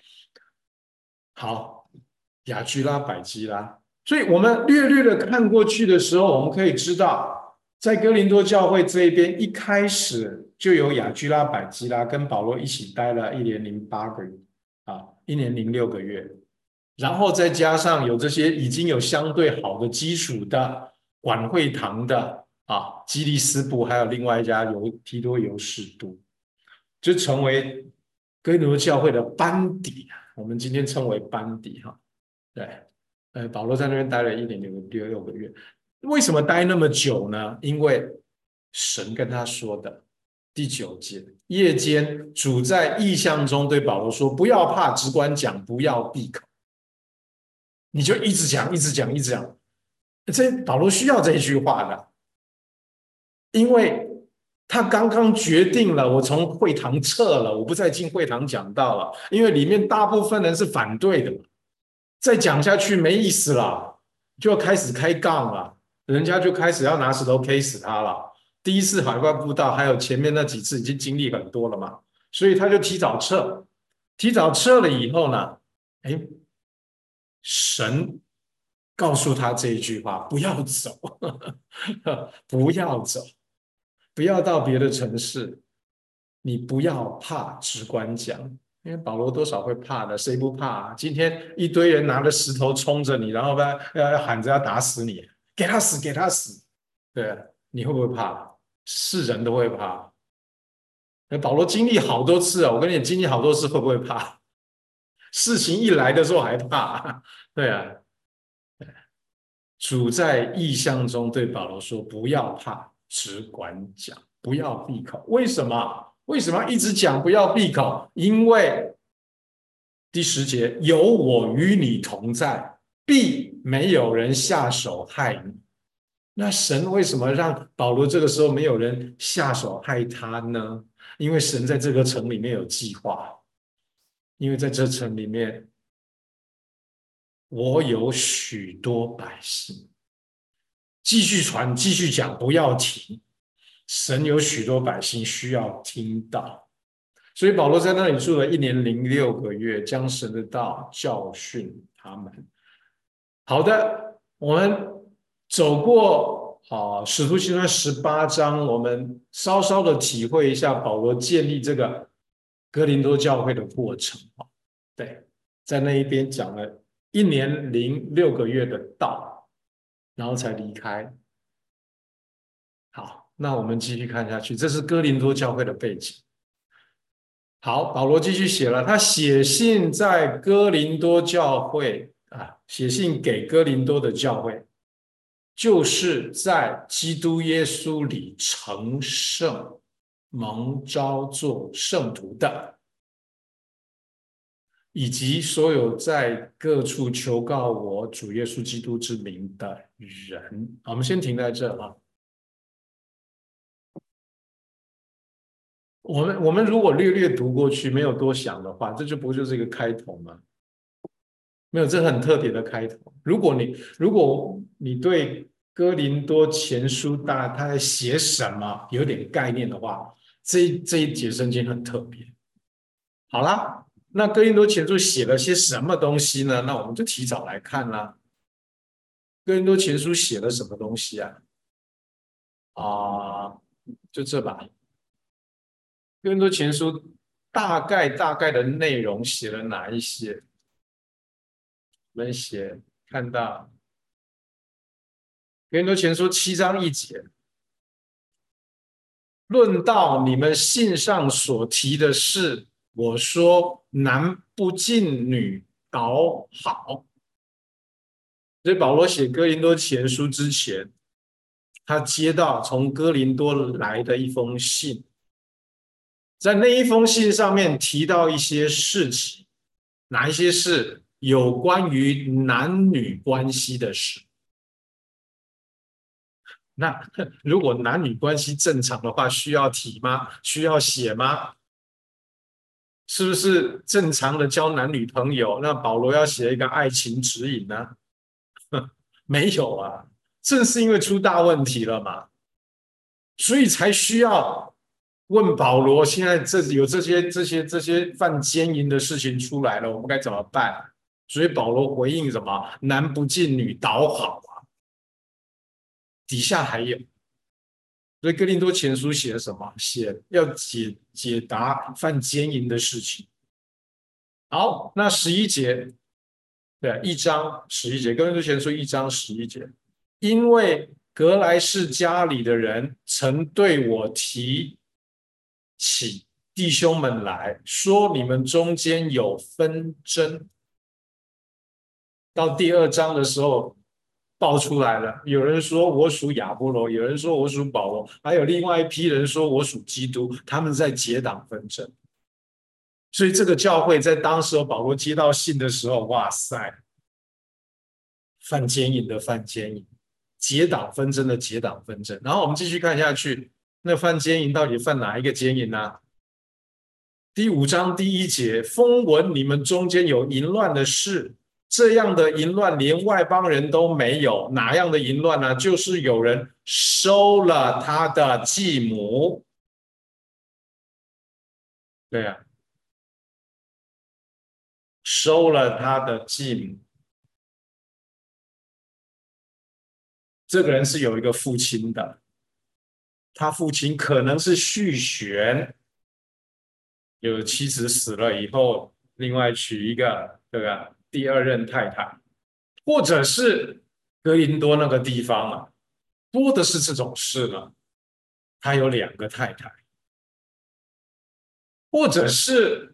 好，雅居拉、百基拉。所以我们略略的看过去的时候，我们可以知道，在哥林多教会这一边，一开始就有雅居拉、百基拉跟保罗一起待了一年零八个月，啊，一年零六个月，然后再加上有这些已经有相对好的基础的管会堂的啊，基利斯部，还有另外一家有提多尤士都，就成为哥林多教会的班底，我们今天称为班底哈，对。呃，保罗在那边待了一年六六六个月，为什么待那么久呢？因为神跟他说的第九节，夜间主在异象中对保罗说：“不要怕，只管讲，不要闭口。”你就一直讲，一直讲，一直讲。这保罗需要这一句话的，因为他刚刚决定了，我从会堂撤了，我不再进会堂讲道了，因为里面大部分人是反对的嘛。再讲下去没意思了，就要开始开杠了，人家就开始要拿石头 K 死他了。第一次海外布道，还有前面那几次已经经历很多了嘛，所以他就提早撤。提早撤了以后呢，哎，神告诉他这一句话：不要走，不要走，不要到别的城市，你不要怕，只管讲。因为保罗多少会怕的，谁不怕啊？今天一堆人拿着石头冲着你，然后呢，要喊着要打死你，给他死，给他死。对，你会不会怕？是人都会怕。保罗经历好多次啊，我跟你经历好多次，会不会怕？事情一来的时候还怕。对啊，主在异象中对保罗说：“不要怕，只管讲，不要闭口。”为什么？为什么一直讲不要闭口？因为第十节，有我与你同在，必没有人下手害你。那神为什么让保罗这个时候没有人下手害他呢？因为神在这个城里面有计划，因为在这城里面，我有许多百姓，继续传，继续讲，不要停。神有许多百姓需要听到，所以保罗在那里住了一年零六个月，将神的道教训他们。好的，我们走过啊，使徒行传十八章，我们稍稍的体会一下保罗建立这个哥林多教会的过程。对，在那一边讲了一年零六个月的道，然后才离开。好，那我们继续看下去，这是哥林多教会的背景。好，保罗继续写了，他写信在哥林多教会啊，写信给哥林多的教会，就是在基督耶稣里成圣、蒙召做圣徒的以及所有在各处求告我主耶稣基督之名的人。好，我们先停在这啊。我们我们如果略略读过去，没有多想的话，这就不就是一个开头吗？没有，这很特别的开头。如果你如果你对哥林多前书大他在写什么有点概念的话，这这一节圣经很特别。好啦，那哥林多前书写了些什么东西呢？那我们就提早来看啦。哥林多前书写了什么东西啊？啊，就这吧。哥林多前书大概大概的内容写了哪一些？我们写看到哥林多前书七章一节，论到你们信上所提的事，我说男不近女倒好。所以保罗写哥林多前书之前，他接到从哥林多来的一封信，在那一封信上面提到一些事情，哪一些事？有关于男女关系的事。那如果男女关系正常的话，需要提吗？需要写吗？是不是正常的交男女朋友？那保罗要写一个爱情指引呢？没有啊，正是因为出大问题了嘛，所以才需要问保罗。现在这有这些这些这些犯奸淫的事情出来了，我们该怎么办？所以保罗回应什么？男不近女倒好啊。底下还有。所以哥林多前书写了什么？写要解解答犯奸淫的事情。好，那十一节，对，一章十一节，哥林多前书一章十一节，因为格莱士家里的人曾对我提起弟兄们来说，你们中间有纷争。到第二章的时候，爆出来了，有人说我属亚波罗，有人说我属保罗，还有另外一批人说我属基督，他们在结党纷争。所以这个教会在当时保罗接到信的时候，哇塞，犯奸淫的犯奸淫，结党纷争的结党纷争。然后我们继续看下去，那犯奸淫到底犯哪一个奸淫呢？第五章第一节，风闻你们中间有淫乱的事。这样的淫乱连外邦人都没有，哪样的淫乱呢？就是有人收了他的继母。对啊，收了他的继母。这个人是有一个父亲的，他父亲可能是续弦，有妻子死了以后，另外娶一个，对吧？第二任太太，或者是哥林多那个地方啊，多的是这种事了。他有两个太太，或者是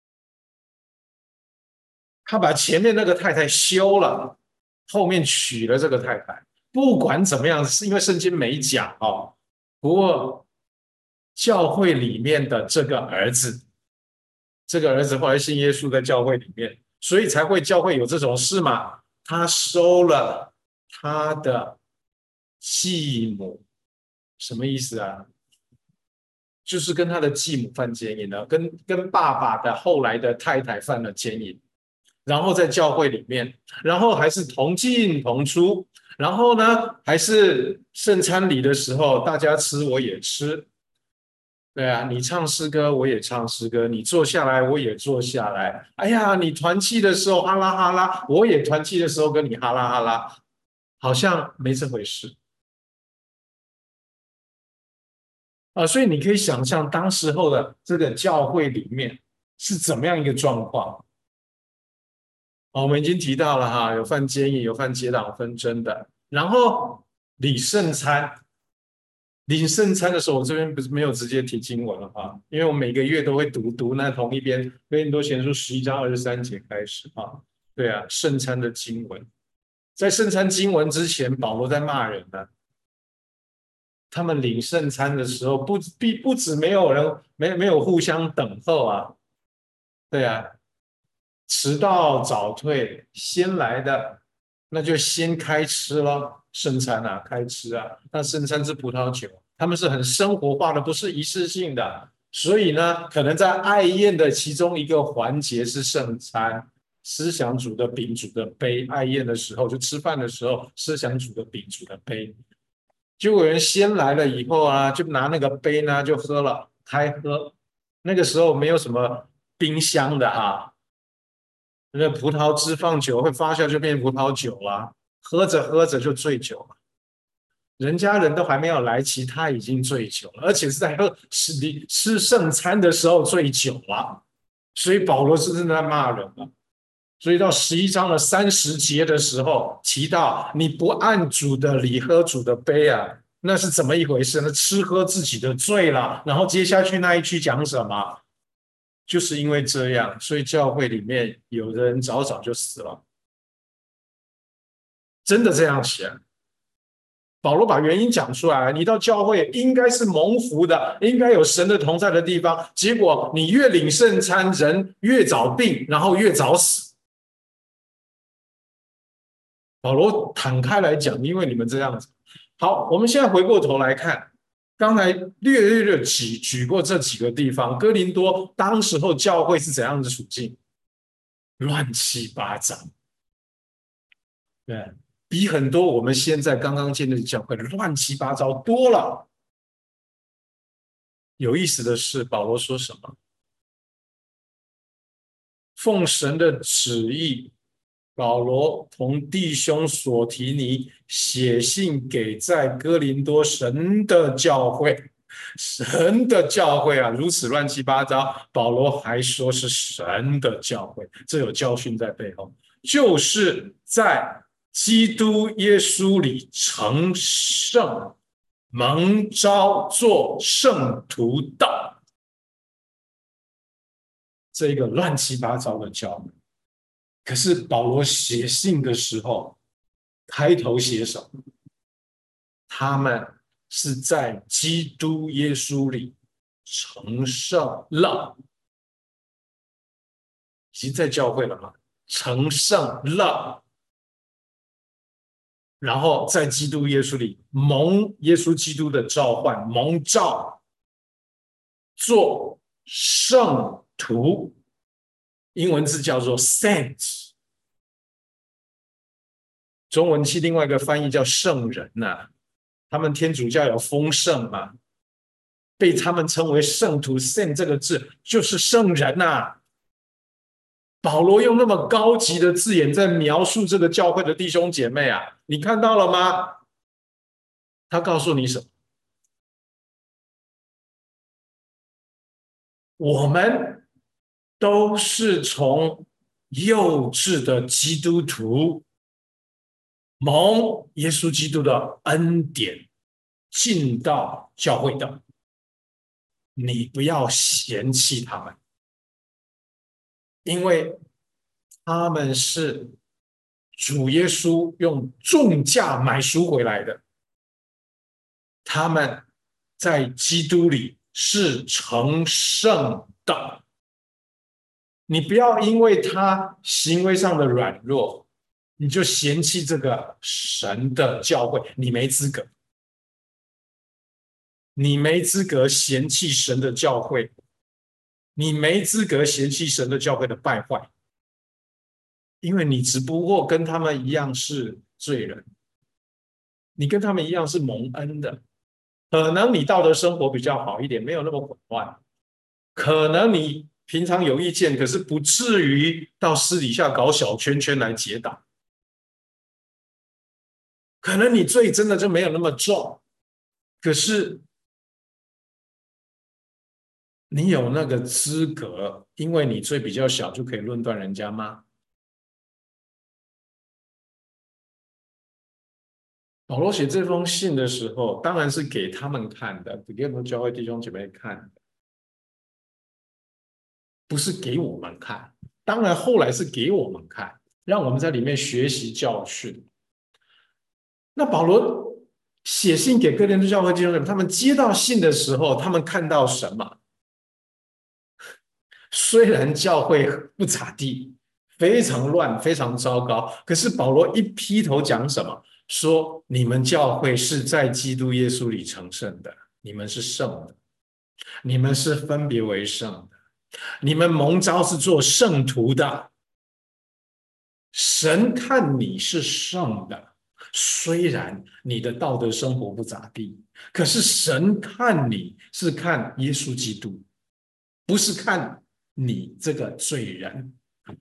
他把前面那个太太休了，后面娶了这个太太。不管怎么样，是因为圣经没讲哦。不过教会里面的这个儿子，这个儿子后来信耶稣，在教会里面，所以才会教会有这种事嘛。他收了他的继母，什么意思啊？就是跟他的继母犯奸淫了，跟跟爸爸的后来的太太犯了奸淫。然后在教会里面，然后还是同进同出，然后呢，还是圣餐礼的时候，大家吃我也吃，对啊，你唱诗歌我也唱诗歌，你坐下来我也坐下来，哎呀，你团契的时候哈啦哈啦，我也团契的时候跟你哈啦哈啦，好像没这回事啊，所以你可以想象当时候的这个教会里面是怎么样一个状况。哦，我们已经提到了哈，有犯奸淫，有犯结党纷争的，然后领圣餐，领圣餐的时候，我这边不是没有直接提经文了哈，因为我每个月都会读读那同一篇哥林多前书十一章二十三节开始啊，对啊，圣餐的经文，在圣餐经文之前，保罗在骂人呢。他们领圣餐的时候，不必不止没有人没没有互相等候啊，对啊， 迟到早退，先来的那就先开吃了，圣餐啊，开吃啊。那圣餐是葡萄酒，他们是很生活化的，不是仪式性的。所以呢，可能在爱宴的其中一个环节是圣餐，思想主的饼、主的杯。爱宴的时候，就吃饭的时候，思想主的饼、主的杯。就有人先来了以后啊，就拿那个杯呢就喝了，开喝。那个时候没有什么冰箱的哈，那葡萄汁放久会发酵，就变葡萄酒了。喝着喝着就醉酒了，人家人都还没有来齐，他已经醉酒了，而且是在喝吃吃圣餐的时候醉酒了。所以保罗是正在骂人了。所以到十一章的三十节的时候，提到你不按主的礼喝主的杯啊，那是怎么一回事呢？吃喝自己的罪了。然后接下去那一句讲什么？就是因为这样，所以教会里面有的人早早就死了，真的这样写。保罗把原因讲出来，你到教会应该是蒙福的，应该有神的同在的地方，结果你越领圣餐，人越早病，然后越早死。保罗坦开来讲，因为你们这样子。好，我们现在回过头来看，刚才略略的举举过这几个地方，哥林多当时候教会是怎样的处境？乱七八糟，对，比很多我们现在刚刚建立的教会乱七八糟多了。有意思的是，保罗说什么？奉神的旨意，保罗同弟兄所提尼写信给在哥林多神的教会，神的教会啊，如此乱七八糟，保罗还说是神的教会，这有教训在背后，就是在基督耶稣里成圣，蒙召做圣徒的这个乱七八糟的教会。可是保罗写信的时候，开头写什么？他们是在基督耶稣里成圣了，已经在教会了吗？成圣了，然后在基督耶稣里蒙耶稣基督的召唤，蒙召做圣徒，英文字叫做 saints， 中文系另外一个翻译叫圣人呐、啊。他们天主教有丰盛嘛，被他们称为圣徒 ，saint 这个字就是圣人呐、啊。保罗用那么高级的字眼在描述这个教会的弟兄姐妹啊，你看到了吗？他告诉你什么？我们都是从幼稚的基督徒蒙耶稣基督的恩典进到教会的，你不要嫌弃他们，因为他们是主耶稣用重价买赎回来的，他们在基督里是成圣的。你不要因为他行为上的软弱，你就嫌弃这个神的教会，你没资格，你没资格嫌弃神的教会，你没资格嫌弃神的教会的败坏，因为你只不过跟他们一样是罪人，你跟他们一样是蒙恩的，可能你道德生活比较好一点，没有那么混乱，可能你平常有意见，可是不至于到私底下搞小圈圈来结党。可能你罪真的就没有那么重，可是你有那个资格，因为你罪比较小，就可以论断人家吗？保罗写这封信的时候，当然是给他们看的，给我们教会弟兄姐妹看的，不是给我们看。当然后来是给我们看，让我们在里面学习教训。那保罗写信给哥林多教会弟兄姐妹，他们接到信的时候，他们看到什么？虽然教会不咋地， 非常乱，非常糟糕。可是保罗一劈头讲什么？说你们教会是在基督耶稣里成圣的，你们是圣的，你们是分别为圣的，你们蒙召是做圣徒的。神看你是圣的，虽然你的道德生活不咋地，可是神看你是看耶稣基督，不是看你这个罪人，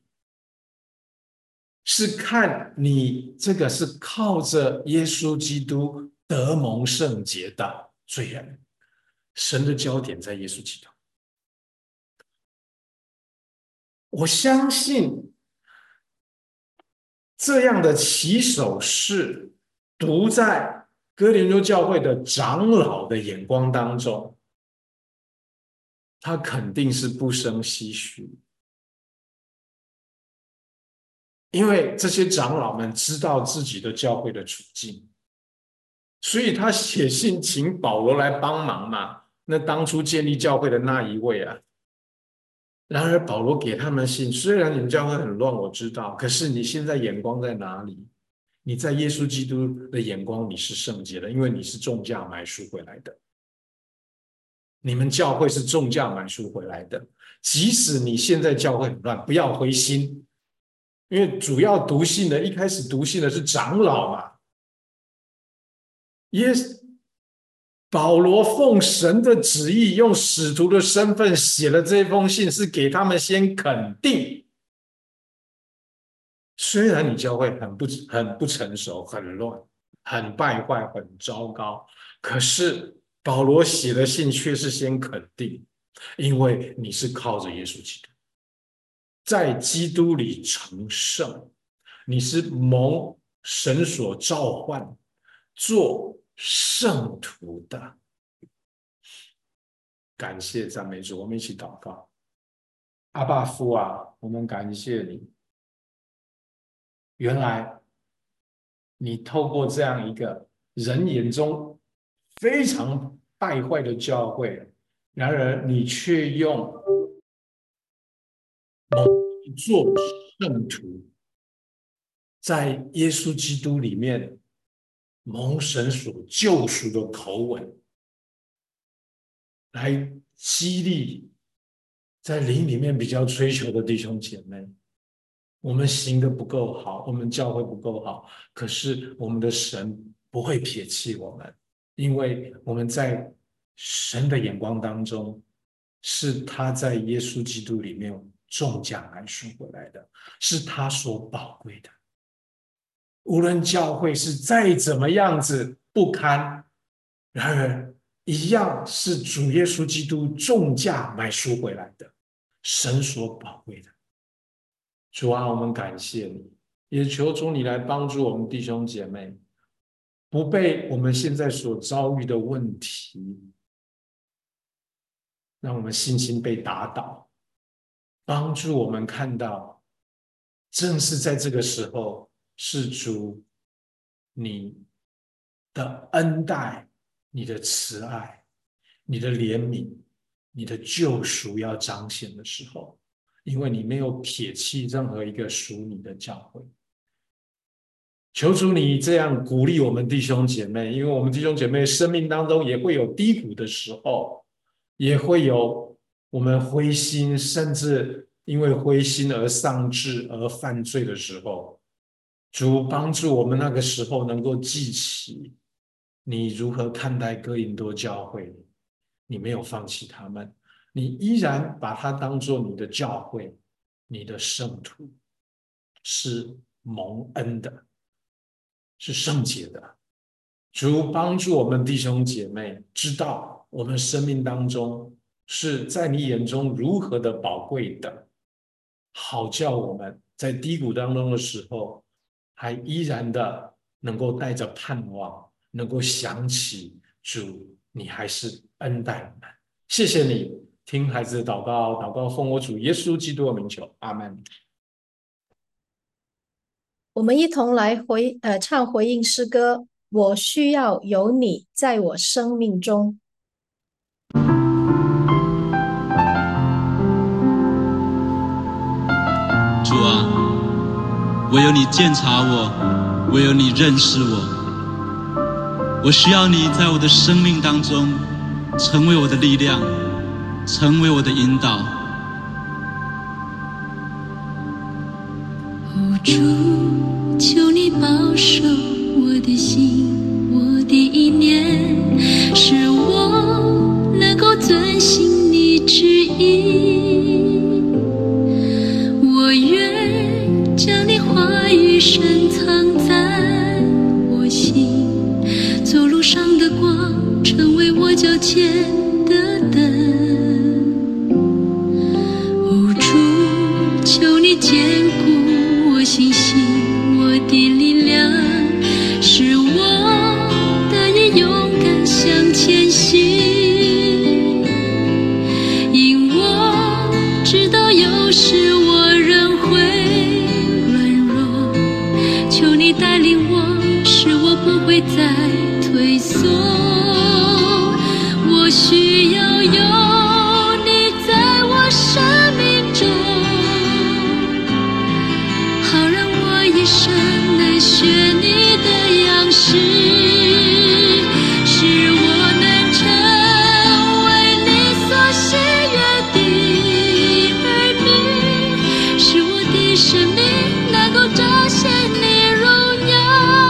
是看你这个是靠着耶稣基督得蒙圣洁的罪人。神的焦点在耶稣基督。我相信这样的起手式读在哥林多教会的长老的眼光当中，他肯定是不生唏嘘，因为这些长老们知道自己的教会的处境，所以他写信请保罗来帮忙嘛。那当初建立教会的那一位啊，然而保罗给他们信，虽然你们教会很乱，我知道，可是你现在眼光在哪里？你在耶稣基督的眼光，你是圣洁的，因为你是重价买赎回来的。你们教会是重价买赎回来的，即使你现在教会很乱，不要灰心，因为主要读信的，一开始读信的是长老嘛。耶，保罗奉神的旨意，用使徒的身份写了这封信，是给他们先肯定。虽然你教会很不很不成熟、很乱、很败坏、很糟糕，可是保罗写的信却是先肯定，因为你是靠着耶稣基督，在基督里成圣，你是蒙神所召唤做圣徒的。感谢赞美主，我们一起祷告。阿爸父啊，我们感谢你，原来你透过这样一个人眼中非常败坏的教会，然而你却用蒙做圣徒，在耶稣基督里面蒙神所救赎的口吻，来激励在灵里面比较追求的弟兄姐妹。我们行的不够好，我们教会不够好，可是我们的神不会撇弃我们，因为我们在神的眼光当中，是他在耶稣基督里面重价买赎回来的，是他所宝贵的。无论教会是再怎么样子不堪，然而一样是主耶稣基督重价买赎回来的，神所宝贵的。主啊，我们感谢你，也求主你来帮助我们弟兄姐妹，不被我们现在所遭遇的问题，让我们信心被打倒，帮助我们看到，正是在这个时候，是主你的恩待、你的慈爱、你的怜悯、你的救赎要彰显的时候。因为你没有撇弃任何一个属你的教会，求主你这样鼓励我们弟兄姐妹，因为我们弟兄姐妹生命当中也会有低谷的时候，也会有我们灰心，甚至因为灰心而丧志而犯罪的时候。主帮助我们那个时候能够记起你如何看待哥林多教会，你没有放弃他们，你依然把它当作你的教会，你的圣徒，是蒙恩的，是圣洁的。主帮助我们弟兄姐妹知道我们生命当中是在你眼中如何的宝贵的，好叫我们在低谷当中的时候，还依然的能够带着盼望，能够想起主，你还是恩待我们。谢谢你听孩子的祷告，祷告奉我主耶稣基督的名求，阿们。 我们一同来回呃唱回应诗歌。我需要有你在我生命中。 主啊， 唯有你鉴察我，唯有你认识我。我需要你在我的生命当中成为我的力量，成为我的引导。 哦，主，求你保守我的心，我的意念，使我能够遵行你旨意。我愿将你话语深藏在我心，走路上的光，成为我脚前的灯。哦，主，求你坚固我信心，我的力量，使我得以勇敢向前行。因我知道有时我仍会软弱，求你带领我，使我不会再退缩。我需要有你在我生命中，好让我一生能学你的样式，使我能成为你所喜悦的儿女，使我的生命能够彰显你荣耀。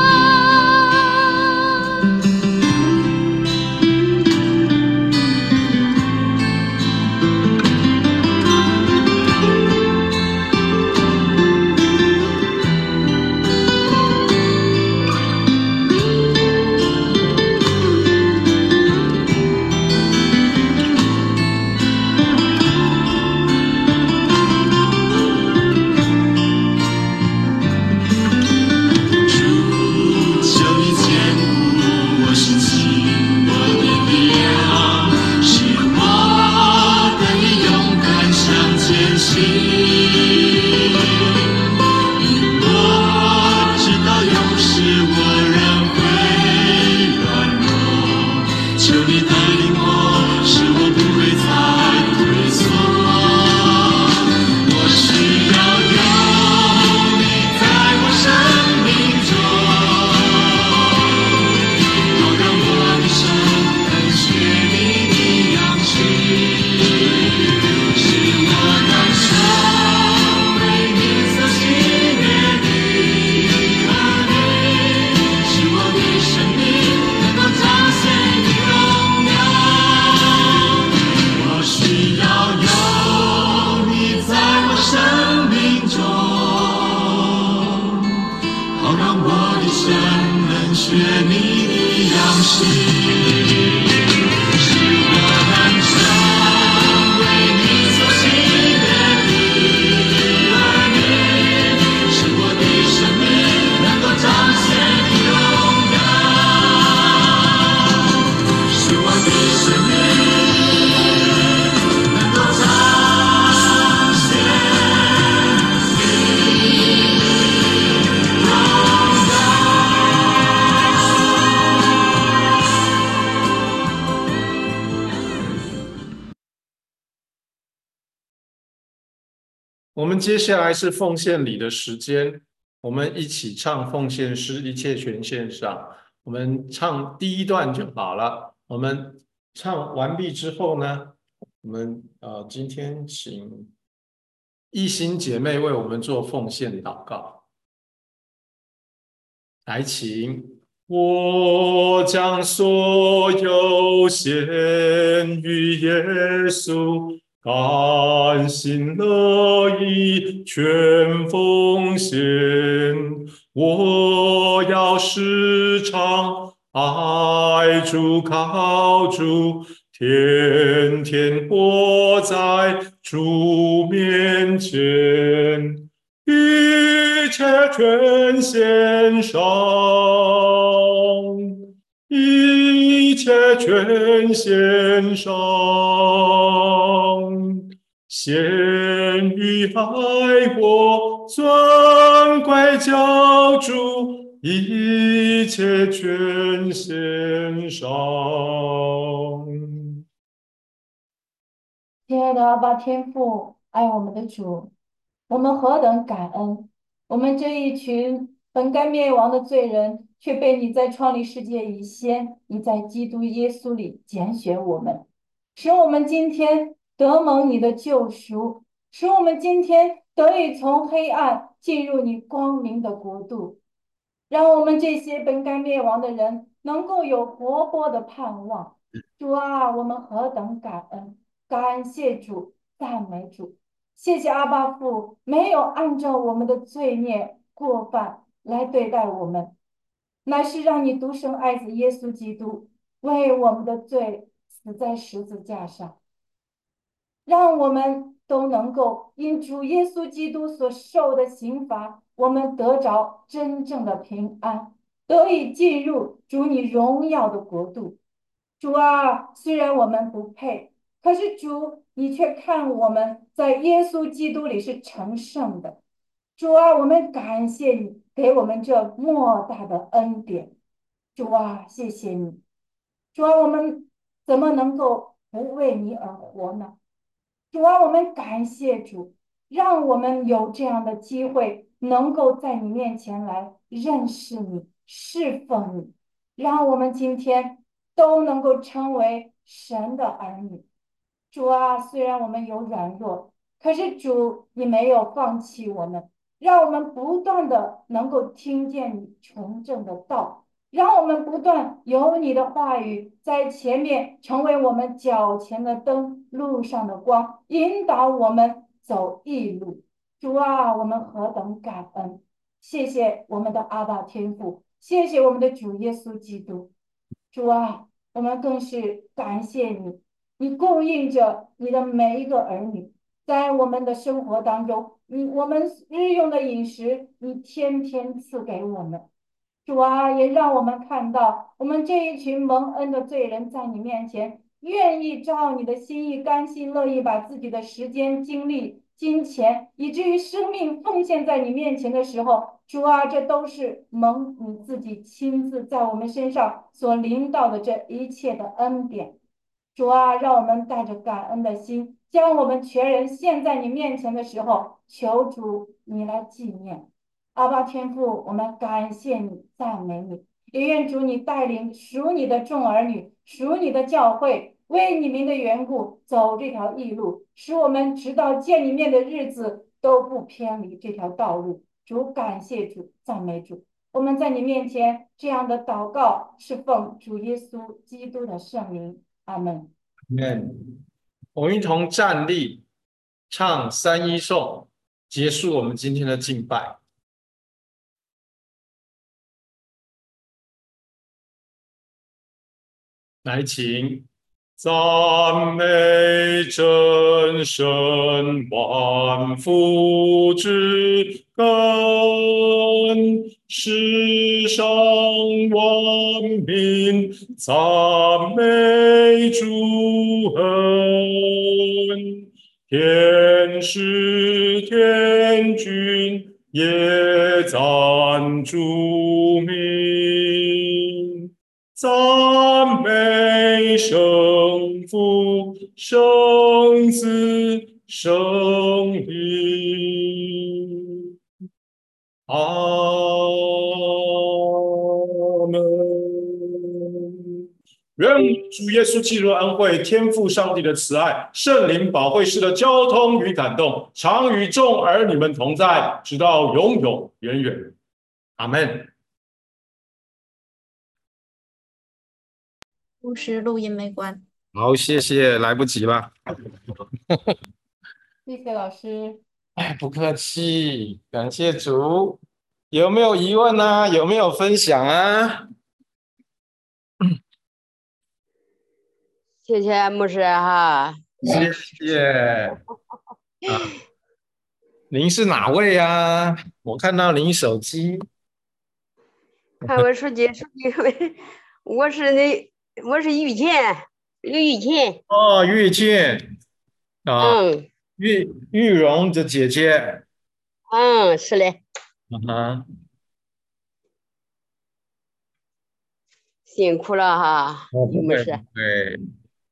我们接下来是奉献礼的时间，我们一起唱奉献诗，一切全献上。我们唱第一段就好了。我们唱完毕之后呢，我们呃今天请一心姐妹为我们做奉献祷告。来，请。我将所有献于耶稣，甘心乐意全奉献。我要时常爱主靠主，天天活在主面前，一切全献上，一切全献上，献于爱我尊贵救主，一切全献上。 亲爱的阿爸天父，爱我们的主，我们何等感恩！ 我们这一群本该灭亡的罪人，却被你在创立世界以先，你在基督耶稣里拣选我们，使我们今天得蒙你的救赎，使我们今天得以从黑暗进入你光明的国度，让我们这些本该灭亡的人能够有活泼的盼望。主啊，我们何等感恩，感谢主，赞美主。谢谢阿爸父，没有按照我们的罪孽过犯来对待我们，乃是让你独生爱子耶稣基督为我们的罪死在十字架上，让我们都能够因主耶稣基督所受的刑罚，我们得着真正的平安，得以进入主你荣耀的国度。主啊，虽然我们不配，可是主，你却看我们在耶稣基督里是成圣的。主啊，我们感谢你给我们这莫大的恩典。主啊，谢谢你。主啊，我们怎么能够不为你而活呢？主啊，我们感谢主，让我们有这样的机会，能够在你面前来认识你、侍奉你，让我们今天都能够成为神的儿女。主啊，虽然我们有软弱，可是主，你没有放弃我们，让我们不断的能够听见你纯正的道，让我们不断有你的话语在前面成为我们脚前的灯，路上的光，引导我们走义路。主啊，我们何等感恩！谢谢我们的阿爸天父，谢谢我们的主耶稣基督。主啊，我们更是感谢你，你供应着你的每一个儿女，在我们的生活当中，你我们日用的饮食，你天天赐给我们。主啊，也让我们看到，我们这一群蒙恩的罪人，在你面前愿意照你的心意，甘心乐意把自己的时间、精力、金钱，以至于生命奉献在你面前的时候，主啊，这都是蒙你自己亲自在我们身上所临到的这一切的恩典。主啊，让我们带着感恩的心，将我们全人献在你面前的时候，求主你来纪念。阿爸天父，我们感谢你，赞美你，也愿主你带领属你的众儿女，属你的教会，为你名的缘故走这条义路，使我们直到见你面的日子都不偏离这条道路。主，感谢主，赞美主。我们在你面前这样的祷告，是奉主耶稣基督的圣名。阿门。 嗯，我们一同站立，唱三一颂，结束我们今天的敬拜。来，请赞美真神万福之根，世上万民赞美主恩，天使天君也赞主名。赞美圣父、圣子、圣灵。阿门。愿主耶稣基督的恩惠、天父上帝的慈爱、圣灵保惠师的交通与感动，常与众儿女们同在，直到永永远远。阿门。 牧师录音没关。 好，谢谢，来不及了。 谢谢老师。 哎，不客气，感谢主。有没有疑问啊？有没有分享啊？ 谢谢牧师哈。 谢谢。啊，您是哪位啊？我看到您手机。 看我手机，手机，我是那，我是玉倩，刘玉倩。 哦，玉倩。啊， 嗯。 玉玉荣的姐姐。 嗯，是嘞。 嗯哼。 辛苦了哈， 哦，不牧师。 会不会。